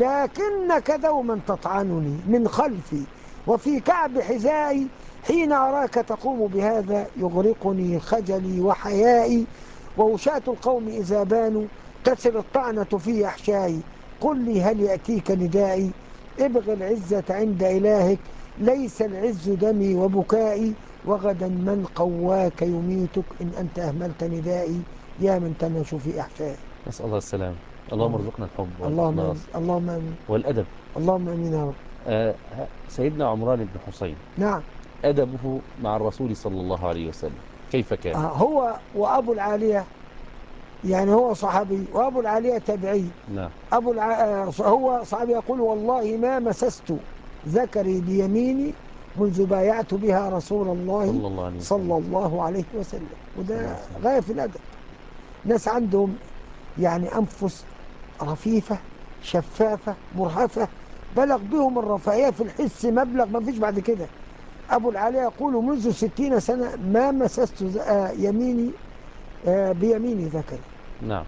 لكنك دوما تطعنني من خلفي وفي كعب حذائي، حين أراك تقوم بهذا يغرقني خجلي وحيائي، ووشاة القوم إذا بانوا تسر الطعنة في أحشائي. قل لي هل يأتيك ندائي؟ ابغ العزة عند إلهك، ليس العز دمي وبكائي، وغدا من قواك يميتك إن أنت أهملت ندائي، يا من تنش في أحشائي. نسأل الله السلام. اللهم ارزقنا الحب اللهم آمين، والإخلاص اللهم آمين، والأدب. اللهم آمين يا رب. آه سيدنا عمران بن حسين، نعم. أدبه مع الرسول صلى الله عليه وسلم كيف كان؟ آه، هو وأبو العالية، يعني هو صحابي وأبو العالية تابعي. نعم. أبو الع... آه، هو صحابي يقول: والله ما مسست ذكري بيميني منذ بايعت بها رسول الله صلى الله عليه وسلم. صلى الله عليه وسلم. صلى الله وده عليه وسلم. غاية في الأدب. ناس عندهم يعني أنفس رفيفة شفافة مرهفة، بلغ بهم الرفاهية في الحس مبلغ ما فيش بعد كده. أبو العالية يقول: منذ ستين سنة ما مسست ز- آه، يميني آه، بيميني ذكري. نعم.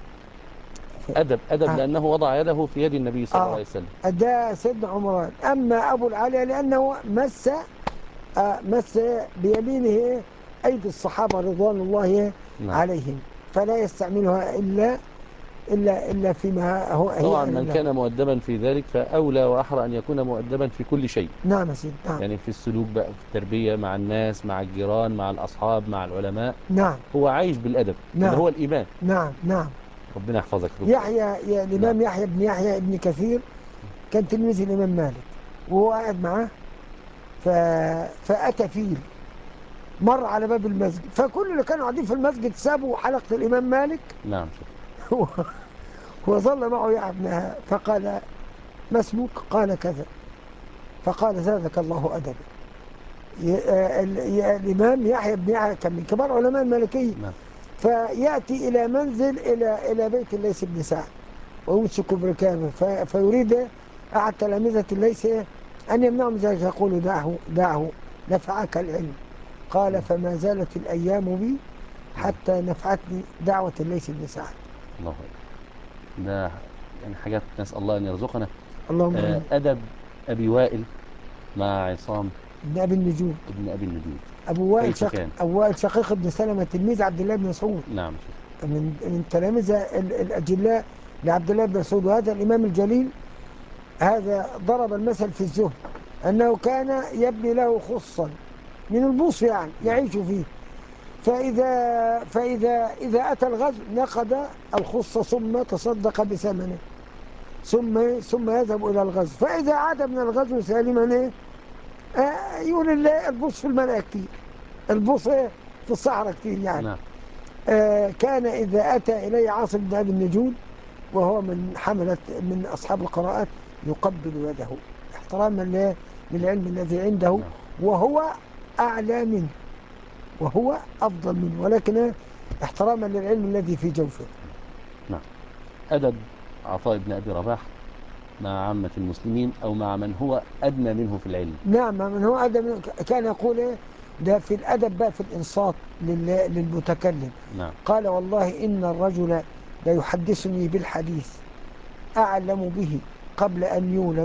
أدب أدب آه, لأنه وضع يده في يد النبي صلى الله آه عليه وسلم. ده سيدنا عمران. أما أبو العالية لأنه مس آه مس بيمينه أيدي الصحابة رضوان الله نعم. عليهم، فلا يستعملها إلا إلا إلا فيما هو هي طبعا أهل من له. كان مؤدبا في ذلك فأولى وأحرى أن يكون مؤدبا في كل شيء، نعم يا سيدي، نعم يعني في السلوك بقى، في التربية مع الناس، مع الجيران، مع الأصحاب، مع العلماء. نعم هو عايش بالأدب اللي نعم هو الإيمان. نعم نعم. ربنا يحفظك دكتور. يحيى يا نعم. الإمام يحيى بن يحيى ابن كثير كان تلميذ الإمام مالك، وهو قاعد معاه ف... فأتى فيل مر على باب المسجد، فكل اللي كانوا قاعدين في المسجد سابوا حلقة الإمام مالك نعم شيخ. وظل معه يعبنها، فقال: ما اسمك؟ قال كذا. فقال: زادك الله أدبا. ي- آه، ال- ي- الإمام يحيى بن يحيى كان من كبار علماء المالكية، نعم. فيأتي إلى منزل إلى إلى بيت الليث بن سعد ويمسك بركابه، ف- فيريد أحد تلامذة الليث أن يمنعه من ذلك، يقول: دعه دعه نفعك العلم. قال: فما زالت الأيام بي حتى نفعتني دعوة الليث بن سعد. الله أكبر. ده يعني حاجات نسأل الله أن يرزقنا. اللهم آه، آمين. أدب أبي وائل مع عصام ابن أبي النجود، ابن أبي النجود أبو وائل كيف شق... كان؟ أبو وائل شقيق بن سلمة تلميذ عبد الله بن مسعود، نعم شيخ. من من تلامذة ال- الأجلاء لعبد الله بن مسعود. وهذا الإمام الجليل هذا ضرب المثل في الزهد أنه كان يبني له خصا من البوص يعني يعيش فيه، فإذا فإذا إذا أتى الغزو نقد الخص ثم تصدق بثمنه، ثم ثم يذهب إلى الغزو، فإذا عاد من الغزو سالما إيه؟ آه يقول الله البوص في المنى كتير، البوص إيه؟ في الصحراء كتير يعني. نعم. آه كان إذا أتى إليه عاصم بن أبي النجود وهو من حملة من أصحاب القراءات يقبل يده احتراما ل- للعلم الذي عنده، نعم. وهو أعلى منه وهو أفضل منه، ولكن احتراما للعلم الذي في جوفه. نعم. أدب عطاء بن أبي رباح مع عامة المسلمين أو مع من هو أدنى منه في العلم. نعم، من هو أدب منه كان يقول إيه ده في الأدب بقى، في الإنصات لل- للمتكلم. نعم. قال والله إن الرجل ليحدثني بالحديث أعلم به قبل أن يولد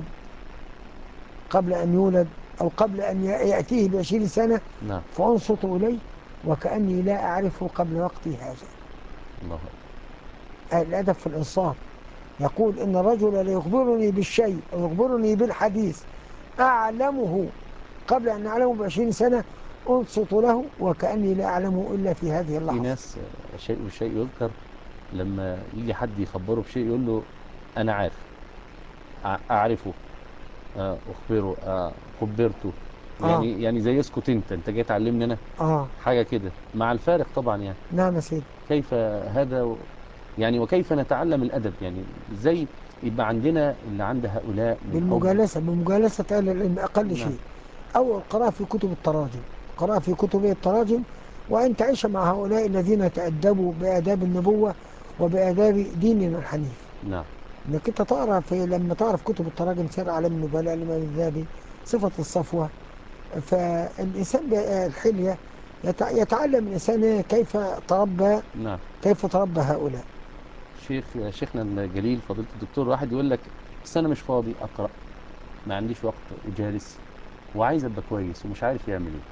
قبل أن يولد أو قبل أن يأتيه بعشرين سنة، نعم. فأنصت إليه وكأني لا أعرفه قبل وقتي هذا. الله أكبر. الأدب في الإنصات. يقول إن الرجل ليخبرني بالشيء أو يخبرني بالحديث أعلمه قبل أن أعلمه بعشرين سنة، أنصت له وكأني لا أعلمه إلا في هذه في اللحظة. ناس آه، شيء والشيء يذكر لما يجي حد يخبره بشيء يقول له أنا عارف، أع- أعرفه، آه، أخبره، آه، خبرته. آه يعني يعني زي اسكت أنت أنت جاي تعلمني أنا آه حاجة كده، مع الفارق طبعا. يعني نعم يا سيدي. كيف هذا و- يعني وكيف نتعلم الأدب؟ يعني ازاي يبقى عندنا اللي عند هؤلاء من حب؟ بالمجالسة بمجالسة أهل العلم أقل نعم. شيء. أو القراءة في كتب التراجم، قراءة في كتب التراجم، وأن تعيش مع هؤلاء الذين تأدبوا بآداب النبوة وبآداب ديننا الحنيف. نعم. انك انت تقرا في لما تعرف كتب التراجم، سير اعلام النبلاء الامام الذهبي، صفه الصفوه، فالانسان الحليه يتع- يتعلم الانسان كيف تربى نعم. كيف تربى هؤلاء. شيخ شيخنا الجليل فضيلة الدكتور، واحد يقول لك بس أنا مش فاضي أقرأ، ما عنديش وقت أجالس، وعايز أبقى كويس ومش عارف يعمل إيه.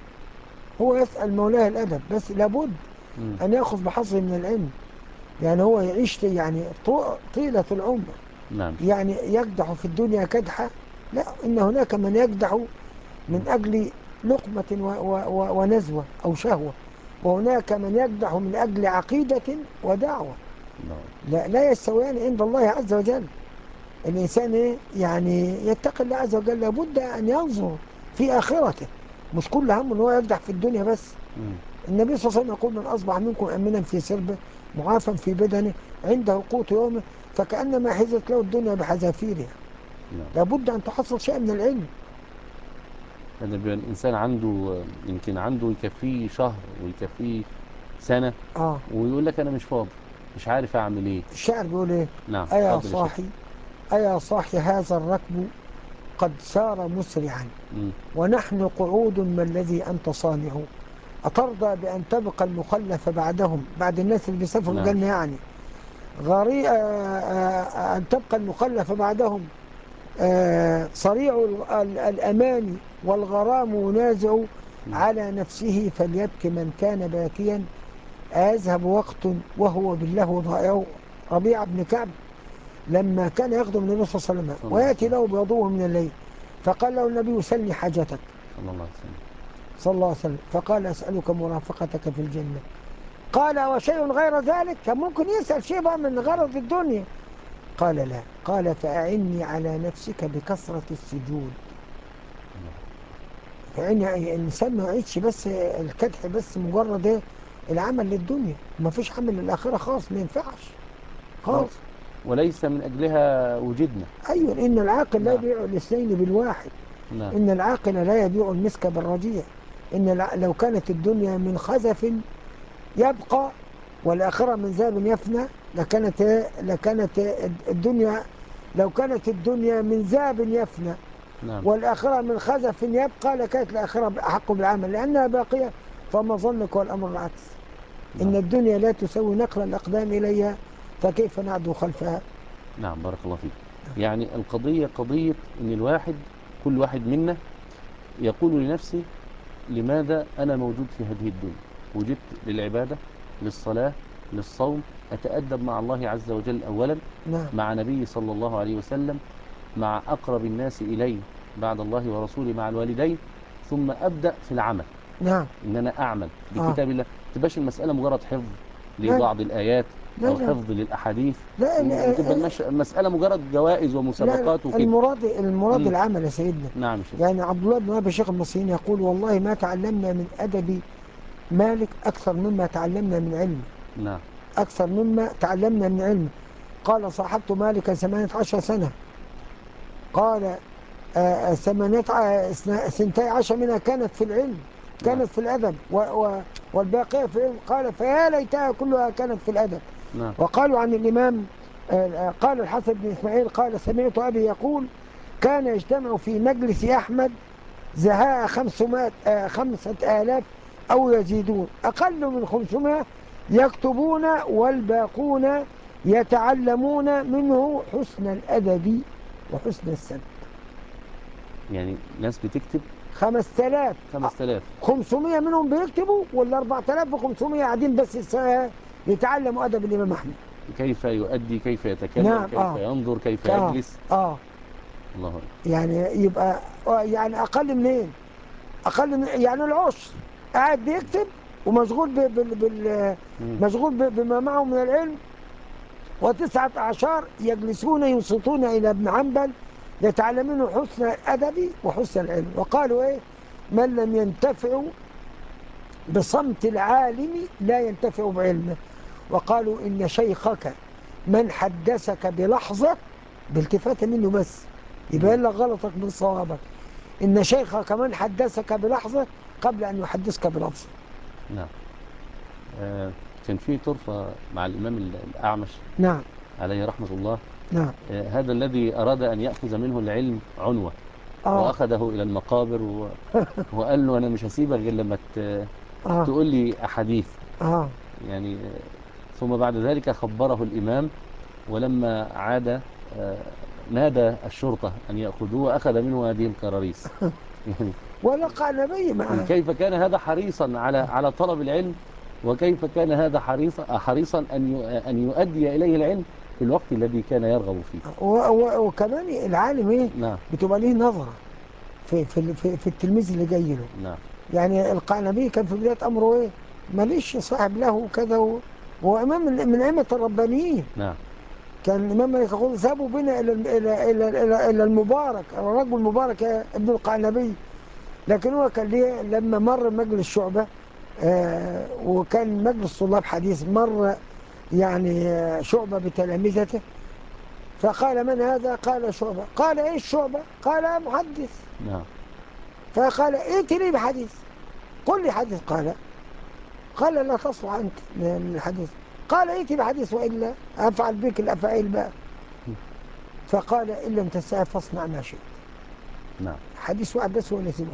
هو يسال مولاه الادب، بس لابد مم. ان ياخذ بحظه من العلم. يعني هو يعيش يعني طو- طيله العمر، نعم. يعني يكدح في الدنيا كدحه. لا، ان هناك من يكدح من أجل لقمة و- و- و- ونزوة أو شهوة، وهناك من يكدح من أجل عقيدة ودعوة. نعم. لا, لا يستويان عند الله عز وجل. الإنسان إيه؟ يعني يتقي الله عز وجل، لابد أن ينظر في آخرته، مش كل هم أنه يكدح في الدنيا بس. مم. النبي صلى الله عليه وسلم يقول من أصبح منكم أمنا في سربه معافا في بدنه عنده قوت يومه فكأنما حزت له الدنيا بحذافيرها. نعم. لابد أن تحصل شيء من العلم. يعني بيبقى الإنسان عنده يمكن عنده يكفيه شهر ويكفيه سنة، آه ويقول لك أنا مش فاضي، مش عارف أعمل إيه. الشاعر بيقول إيه؟ نعم. أيا اتفضل يا شيخ. صاحي أيا صاحي هذا الركب قد سار مسرعا مم. ونحن قعود، ما الذي أنت صانعه؟ أترضى بأن تبقى المخلف بعدهم، بعد الناس اللي بيسافروا نعم. الجنة يعني، غري آه، آه، أن تبقى المخلف بعدهم آه، صريع ال- ال- الأمان والغرام ينازع مم. على نفسه، فليبكي من كان باكيا أيذهب وقت وهو بالله ضائع. ربيع بن كعب لما كان يخدم النبي صلى الله عليه وسلم صلى الله عليه ويأتي وسلم. له بيضوه من الليل، فقال له النبي سلني حاجتك صلى الله عليه وسلم. صلى الله عليه وسلم، فقال أسألك مرافقتك في الجنة. قال وشيء غير ذلك؟ كان ممكن يسأل شيء بقى من غرض الدنيا. قال لا. قال فأعني على نفسك بكثرة السجود. فإن الإنسان ما يعيش بس الكدح بس مجرد إيه؟ العمل للدنيا، ما فيش عمل للآخرة خالص، ما ينفعش نعم. خالص. وليس من أجلها وجدنا. أيوة، إن العاقل لا نعم. يبيع الاثنين بالواحد. نعم. إن العاقل لا يبيع المسك بالرجيع. إن الع- لو كانت الدنيا من خزف يبقى والآخرة من ذهب يفنى لكانت إيه؟ لكانت إيه؟ الدنيا لو كانت الدنيا من ذهب يفنى نعم. والآخرة من خزف يبقى لكانت الآخرة أحق بالعمل لأنها باقية. فما ظنك والأمر العكس. إن نعم. الدنيا لا تسوي نقل الأقدام إليها، فكيف نعدو خلفها؟ نعم. بارك الله فيك. يعني القضية قضية إن الواحد، كل واحد منا يقول لنفسه لماذا أنا موجود في هذه الدنيا؟ وجدت للعبادة، للصلاة، للصوم، أتأدب مع الله عز وجل أولا، نعم مع نبي صلى الله عليه وسلم، مع أقرب الناس إلي بعد الله ورسوله، مع الوالدين، ثم أبدأ في العمل. نعم إن أنا أعمل آه بكتاب الله. تبقاش المسألة مجرد حفظ لا لبعض الآيات لا أو لا حفظ للأحاديث، لا وتبقى لا, المش... المسألة مجرد جوائز لا, لا ومسابقات وكده. المراد المراد مم. العمل يا سيدنا. نعم يا شيخ. يعني عبد الله بن وهب شيخ المصريين يقول والله ما تعلمنا من أدب مالك أكثر مما تعلمنا من علمه. نعم. أكثر مما تعلمنا من علمه. قال صاحبت مالكا ثمانية عشر سنة. قال آه، ثمانية ع- اثنا- ثنتي عشر منها كانت في العلم كانت نعم. في الأدب و و والباقية في العلم. قال فيا ليتها كلها كانت في الأدب. نعم. وقالوا عن الإمام آه، قال الحسن بن إسماعيل قال سمعت أبي يقول كان يجتمع في مجلس أحمد زهاء خمسمائة آه، خمسة آلاف أو يزيدون، أقل من خمسمائة يكتبون والباقون يتعلمون منه حسن الأدب وحسن السمت. يعني ناس بتكتب خمسة آلاف خمسة آلاف. خمسمائة منهم بيكتبوا ولا أربعة آلاف وخمسمائة قاعدين بس يس- يتعلموا أدب الإمام أحمد. كيف يؤدي، كيف يتكلم، نعم. كيف آه. ينظر، كيف آه. يجلس. آه. الله أكبر. يعني يبقى آه، يعني أقل منين؟ أقل من يعني العشر قاعد بيكتب ومشغول ب- بال بال مم. مشغول ب- بما معه من العلم، وتسعة عشر يجلسون ينصتون إلى ابن حنبل يتعلمون حسن الأدب وحسن العلم. وقالوا إيه؟ من لم ينتفع بصمت العالم لا ينتفع بعلمه. وقالوا إن شيخك من حدثك بلحظة بالتفات منه بس يبين لك غلطك من صوابك. إن شيخك من حدثك بلحظة قبل أن يحدثك بلفظ. نعم. آه كان في طرفة مع الإمام ال- الأعمش نعم. عليه رحمة الله. نعم. آه هذا الذي أراد أن يأخذ منه العلم عنوة، آه. وأخذه إلى المقابر و... وقال له أنا مش هسيبك غير لما ت... آه. تقول لي أحاديث. آه. يعني آه، ثم بعد ذلك خبره الإمام، ولما عاد آه، نادى الشرطة أن يأخذوه وأخذ منه هذه الكراريس. يعني ولقى نبي معه. كيف كان هذا حريصا على على طلب العلم، وكيف كان هذا حريصا حريصا أن ي- أن يؤدي إليه العلم في الوقت الذي كان يرغب فيه. و- و- وكمان العالم إيه؟ نعم. بتبقى ليه نظرة في في في, في التلميذ اللي جاي له. نعم. يعني القعنبي كان في بداية أمره إيه؟ ماليش صاحب له وكذا و- وهو إمام من من أئمة الربانيين. نعم. كان الإمام مالك يقول ذهبوا بنا إلى إلى إلى إلى, إلى المبارك، الرجل المبارك يا ابن القعنبي. لكن هو كان ليه لما مر مجلس شعبة آه وكان مجلس طلاب حديث، مر يعني آه شعبة بتلامذته، فقال من هذا؟ قال شعبة. قال ايش شعبة؟ قال محدث. نعم. فقال ائت لي بحديث، قل لي حديث. قال قال لا تصلح أنت من الحديث. قال ائت بحديث وإلا أفعل بك الأفعيل بقى. فقال إن لم تستطع فاصنع ما شئت. نعم. حديث واحد بس هو اللي سمعه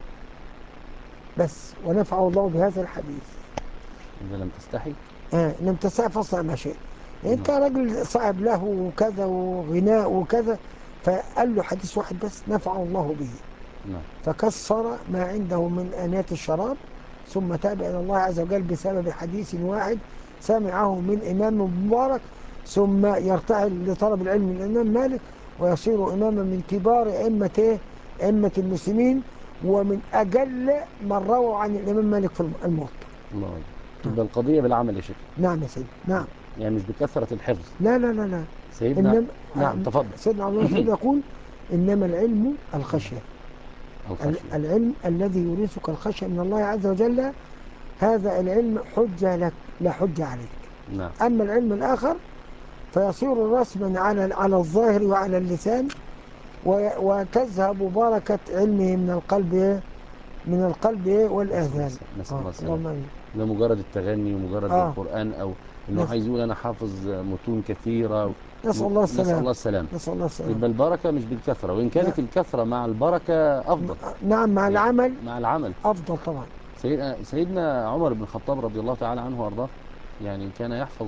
بس، ونفعه الله بهذا الحديث. إذا لم تستحي. آه لم تستطع فاصنع ما شئت. نعم. انت راجل صاحب له وكذا وغناء وكذا، فقال له حديث واحد بس نفعه الله به. نعم. فكسر ما عنده من آنيات الشراب، ثم تاب إلى الله عز وجل بسبب حديث واحد سمعه من إمام مبارك، ثم يرتحل لطلب العلم من الإمام مالك ويصير إماما من كبار أئمة أئمة المسلمين، ومن أجل من رووا عن الإمام مالك في الموطأ. الله أكبر. تبقى القضية بالعمل يا شيخ. نعم يا سيدي. نعم. يعني مش بكثرة الحفظ. لا لا لا لا. سيدنا. إنما نعم تفضل. سيدنا عبد الله يقول إنما العلم الخشية. الخشية. العلم الذي يورثك الخشية من الله عز وجل، هذا العلم حجة لك لا حجة عليك. نعم. أما العلم الآخر فيصير رسما على على الظاهر وعلى اللسان، وتذهب بركة علمه من القلب من القلب والآذان. نسأل الله آه. السلامة. اللهم آمين. ده مجرد التغني ومجرد آه. القرآن، أو إنه نس- عايز يقول أنا حافظ متون كثيرة و... نسأل الله نسأل السلام. الله السلام. نسأل الله السلام. يبقى البركة مش بالكثرة، وإن لا. كانت الكثرة مع البركة أفضل. نعم مع يعني العمل مع العمل أفضل طبعا. سيدنا, سيدنا عمر بن الخطاب رضي الله تعالى عنه وأرضاه، يعني كان يحفظ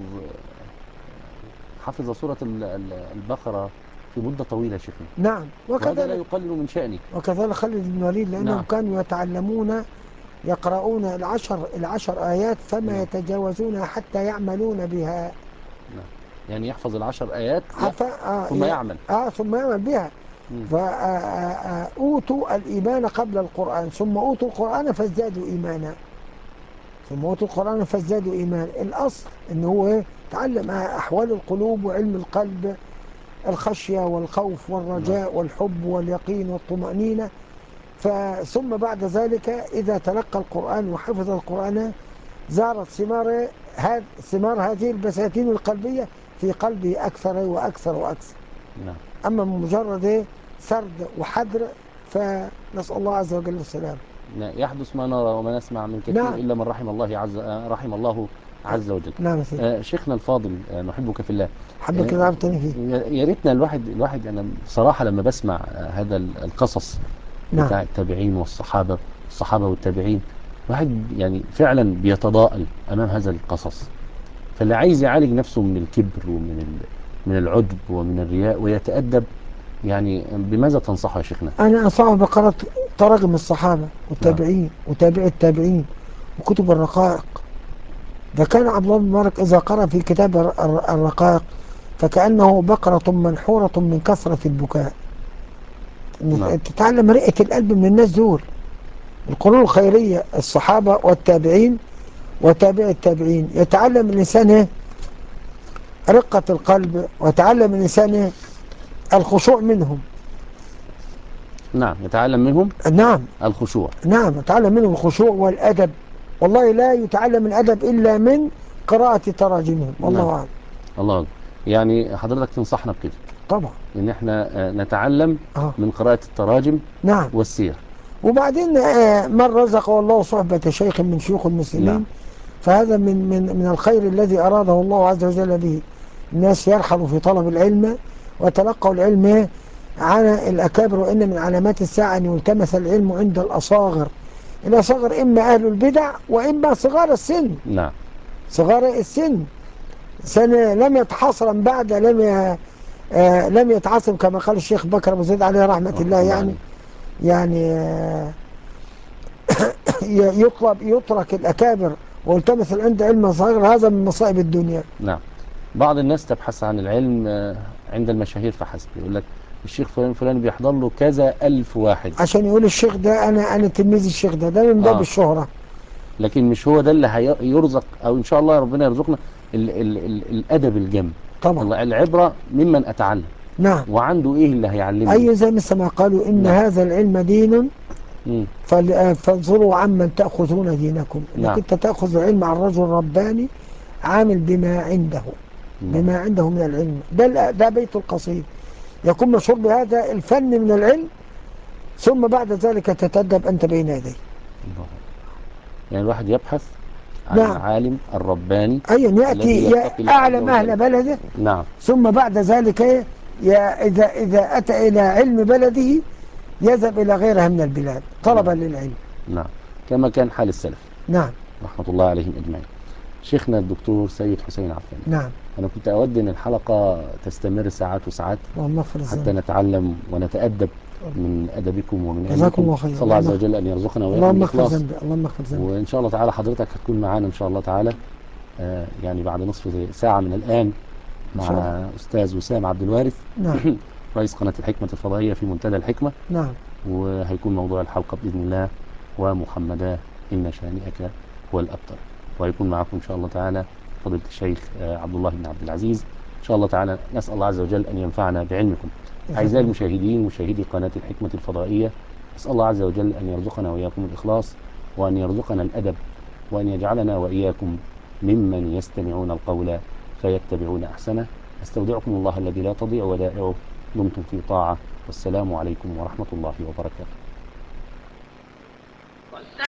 حفظ سورة ال- ال- البقرة في مدة طويلة يا شيخنا. نعم. وهذا لا وكذلك يقلل من شأنه. وكذلك خالد بن الوليد لأنهم نعم. كانوا يتعلمون يقرؤون العشر العشر آيات فما نعم. يتجاوزونها حتى يعملون بها. نعم. يعني يحفظ العشر آيات ي... حتى آه ثم يعمل. آه ثم يعمل بها. مم. فأوتوا الإيمان قبل القرآن، ثم أوتوا القرآن فازدادوا إيمانا، ثم أوتوا القرآن فازدادوا إيمانا. الأصل إن هو إيه؟ تعلم أحوال القلوب وعلم القلب، الخشية والخوف والرجاء والحب واليقين والطمأنينة. ثم بعد ذلك إذا تلقى القرآن وحفظ القرآن زارت ثمار هذه ثمار هذه البساتين القلبية في قلبه أكثر وأكثر وأكثر. نعم. أما مجرد سرد وحدر فنسأل الله عز وجل السلام. يحدث ما نرى وما نسمع من كثير نعم إلا من رحم الله عز آه، رحم الله عز وجل. نعم يا سيدي. آه، شيخنا الفاضل، آه، نحبك في الله. حبك آه، إذا عرفتني فيه. يا يا ريتنا الواحد الواحد أنا بصراحة لما بسمع آه، هذا ال- القصص نعم بتاع التابعين والصحابة الصحابة والتابعين، الواحد يعني فعلا بيتضاءل أمام هذا القصص. فاللي عايز يعالج نفسه من الكبر ومن ال- من العجب ومن الرياء ويتأدب، يعني بماذا تنصحه يا شيخنا؟ أنا أنصحه بقراءة تراجم الصحابة نعم. والتابعين وتابع التابعين وكتب الرقائق. ده كان عبد الله بن مبارك إذا قرأ في كتاب الر- الر- الرقائق فكأنه بقرة منحورة من كثرة البكاء. نعم. إن تتعلم رئة القلب من الناس دول، القرون الخيرية، الصحابة والتابعين وتابع التابعين. يتعلم الإنسان إيه؟ رقة القلب، ويتعلم الإنسان إيه؟ الخشوع منهم. نعم، يتعلم منهم نعم الخشوع. نعم يتعلم منهم الخشوع والأدب. والله لا يتعلم الأدب إلا من قراءة تراجمهم، نعم. والله أعلم. الله أكبر. يعني حضرتك تنصحنا بكده طبعا. ان احنا آه، نتعلم آه. من قراءة التراجم نعم. والسير. وبعدين آه، من رزقه الله صحبة شيخ من شيوخ نعم. المسلمين فهذا من من من الخير الذي أراده الله عز وجل به. الناس يرحلوا في طلب العلم وتلقوا العلم عن الأكابر. وإن من علامات الساعة أن يلتمس العلم عند الأصاغر. الأصاغر إما أهل البدع وإما صغار السن. نعم. صغار السن سنة لم يتحصرا بعد، لم ي... آه لم يتعصب كما قال الشيخ بكر أبو زيد عليه رحمة الله. رحمة الله يعني عليه. يعني آه يطلب يترك الأكابر والتمس عند علم الصغير. هذا من مصائب الدنيا. نعم. بعض الناس تبحث عن العلم آه، عند المشاهير فحسب، يقول لك الشيخ فلان فلان بيحضر له كذا ألف واحد. عشان يقول الشيخ ده أنا أنا تلميذ الشيخ ده، ده من باب اه الشهرة. لكن مش هو ده اللي هيرزق، او ان شاء الله ربنا يرزقنا ال ال ال الادب الجم. طبعا. الله، العبرة ممن اتعلم نعم. وعنده ايه اللي هيعلمني. أي زي مثل ما قالوا إن نعم. هذا العلم دين مم. فل- فانظروا عمن تأخذون دينكم. إنك نعم. أنت تأخذ العلم عن رجل رباني عامل بما عنده، الله. بما عنده من العلم. ده ال- ده بيت القصيد يكون مشهور بهذا الفن من العلم، ثم بعد ذلك تتأدب أنت بين يديه. الله. يعني الواحد يبحث عن نعم. العالم الرباني أيا الذي يأتي يتقي الله عز أعلم أهل وجل. بلده، نعم. ثم بعد ذلك إيه؟ يا إذا إذا أتى إلى علم بلده يذهب إلى غيرها من البلاد طلبا نعم. للعلم. نعم. كما كان حال السلف نعم. رحمة الله عليهم أجمعين. شيخنا الدكتور سيد حسين عفان، نعم. أنا كنت أود أن الحلقة تستمر ساعات وساعات اللهم اغفر حتى الذنب. نتعلم ونتأدب من أدبكم ومن جزاكم علمكم. الله خير. صلى الله عز اللهم وجل أن يرزقنا وإياكم اللهم اغفر الإخلاص. ذنبي. اللهم اغفر ذنبي. وإن شاء الله تعالى حضرتك هتكون معانا إن شاء الله تعالى آه يعني بعد نصف ساعة من الآن إن شاء الله. مع أستاذ وسام عبد الوارث نعم. رئيس قناة الحكمة الفضائية في منتدى الحكمة. نعم. وهيكون موضوع الحلقة بإذن الله ومحمدا إن شانئك هو الأبتر. وهيكون معكم إن شاء الله تعالى فضيلة الشيخ آه، عبد الله بن عبد العزيز. إن شاء الله تعالى نسأل الله عز وجل أن ينفعنا بعلمكم. أعزائي المشاهدين مشاهدي قناة الحكمة الفضائية، أسأل الله عز وجل أن يرزقنا وإياكم الإخلاص، وأن يرزقنا الأدب، وأن يجعلنا وإياكم ممن يستمعون القول فيتبعون أحسنه. أستودعكم الله الذي لا تضيع ودائعه. دمتم في طاعة، والسلام عليكم ورحمة الله وبركاته.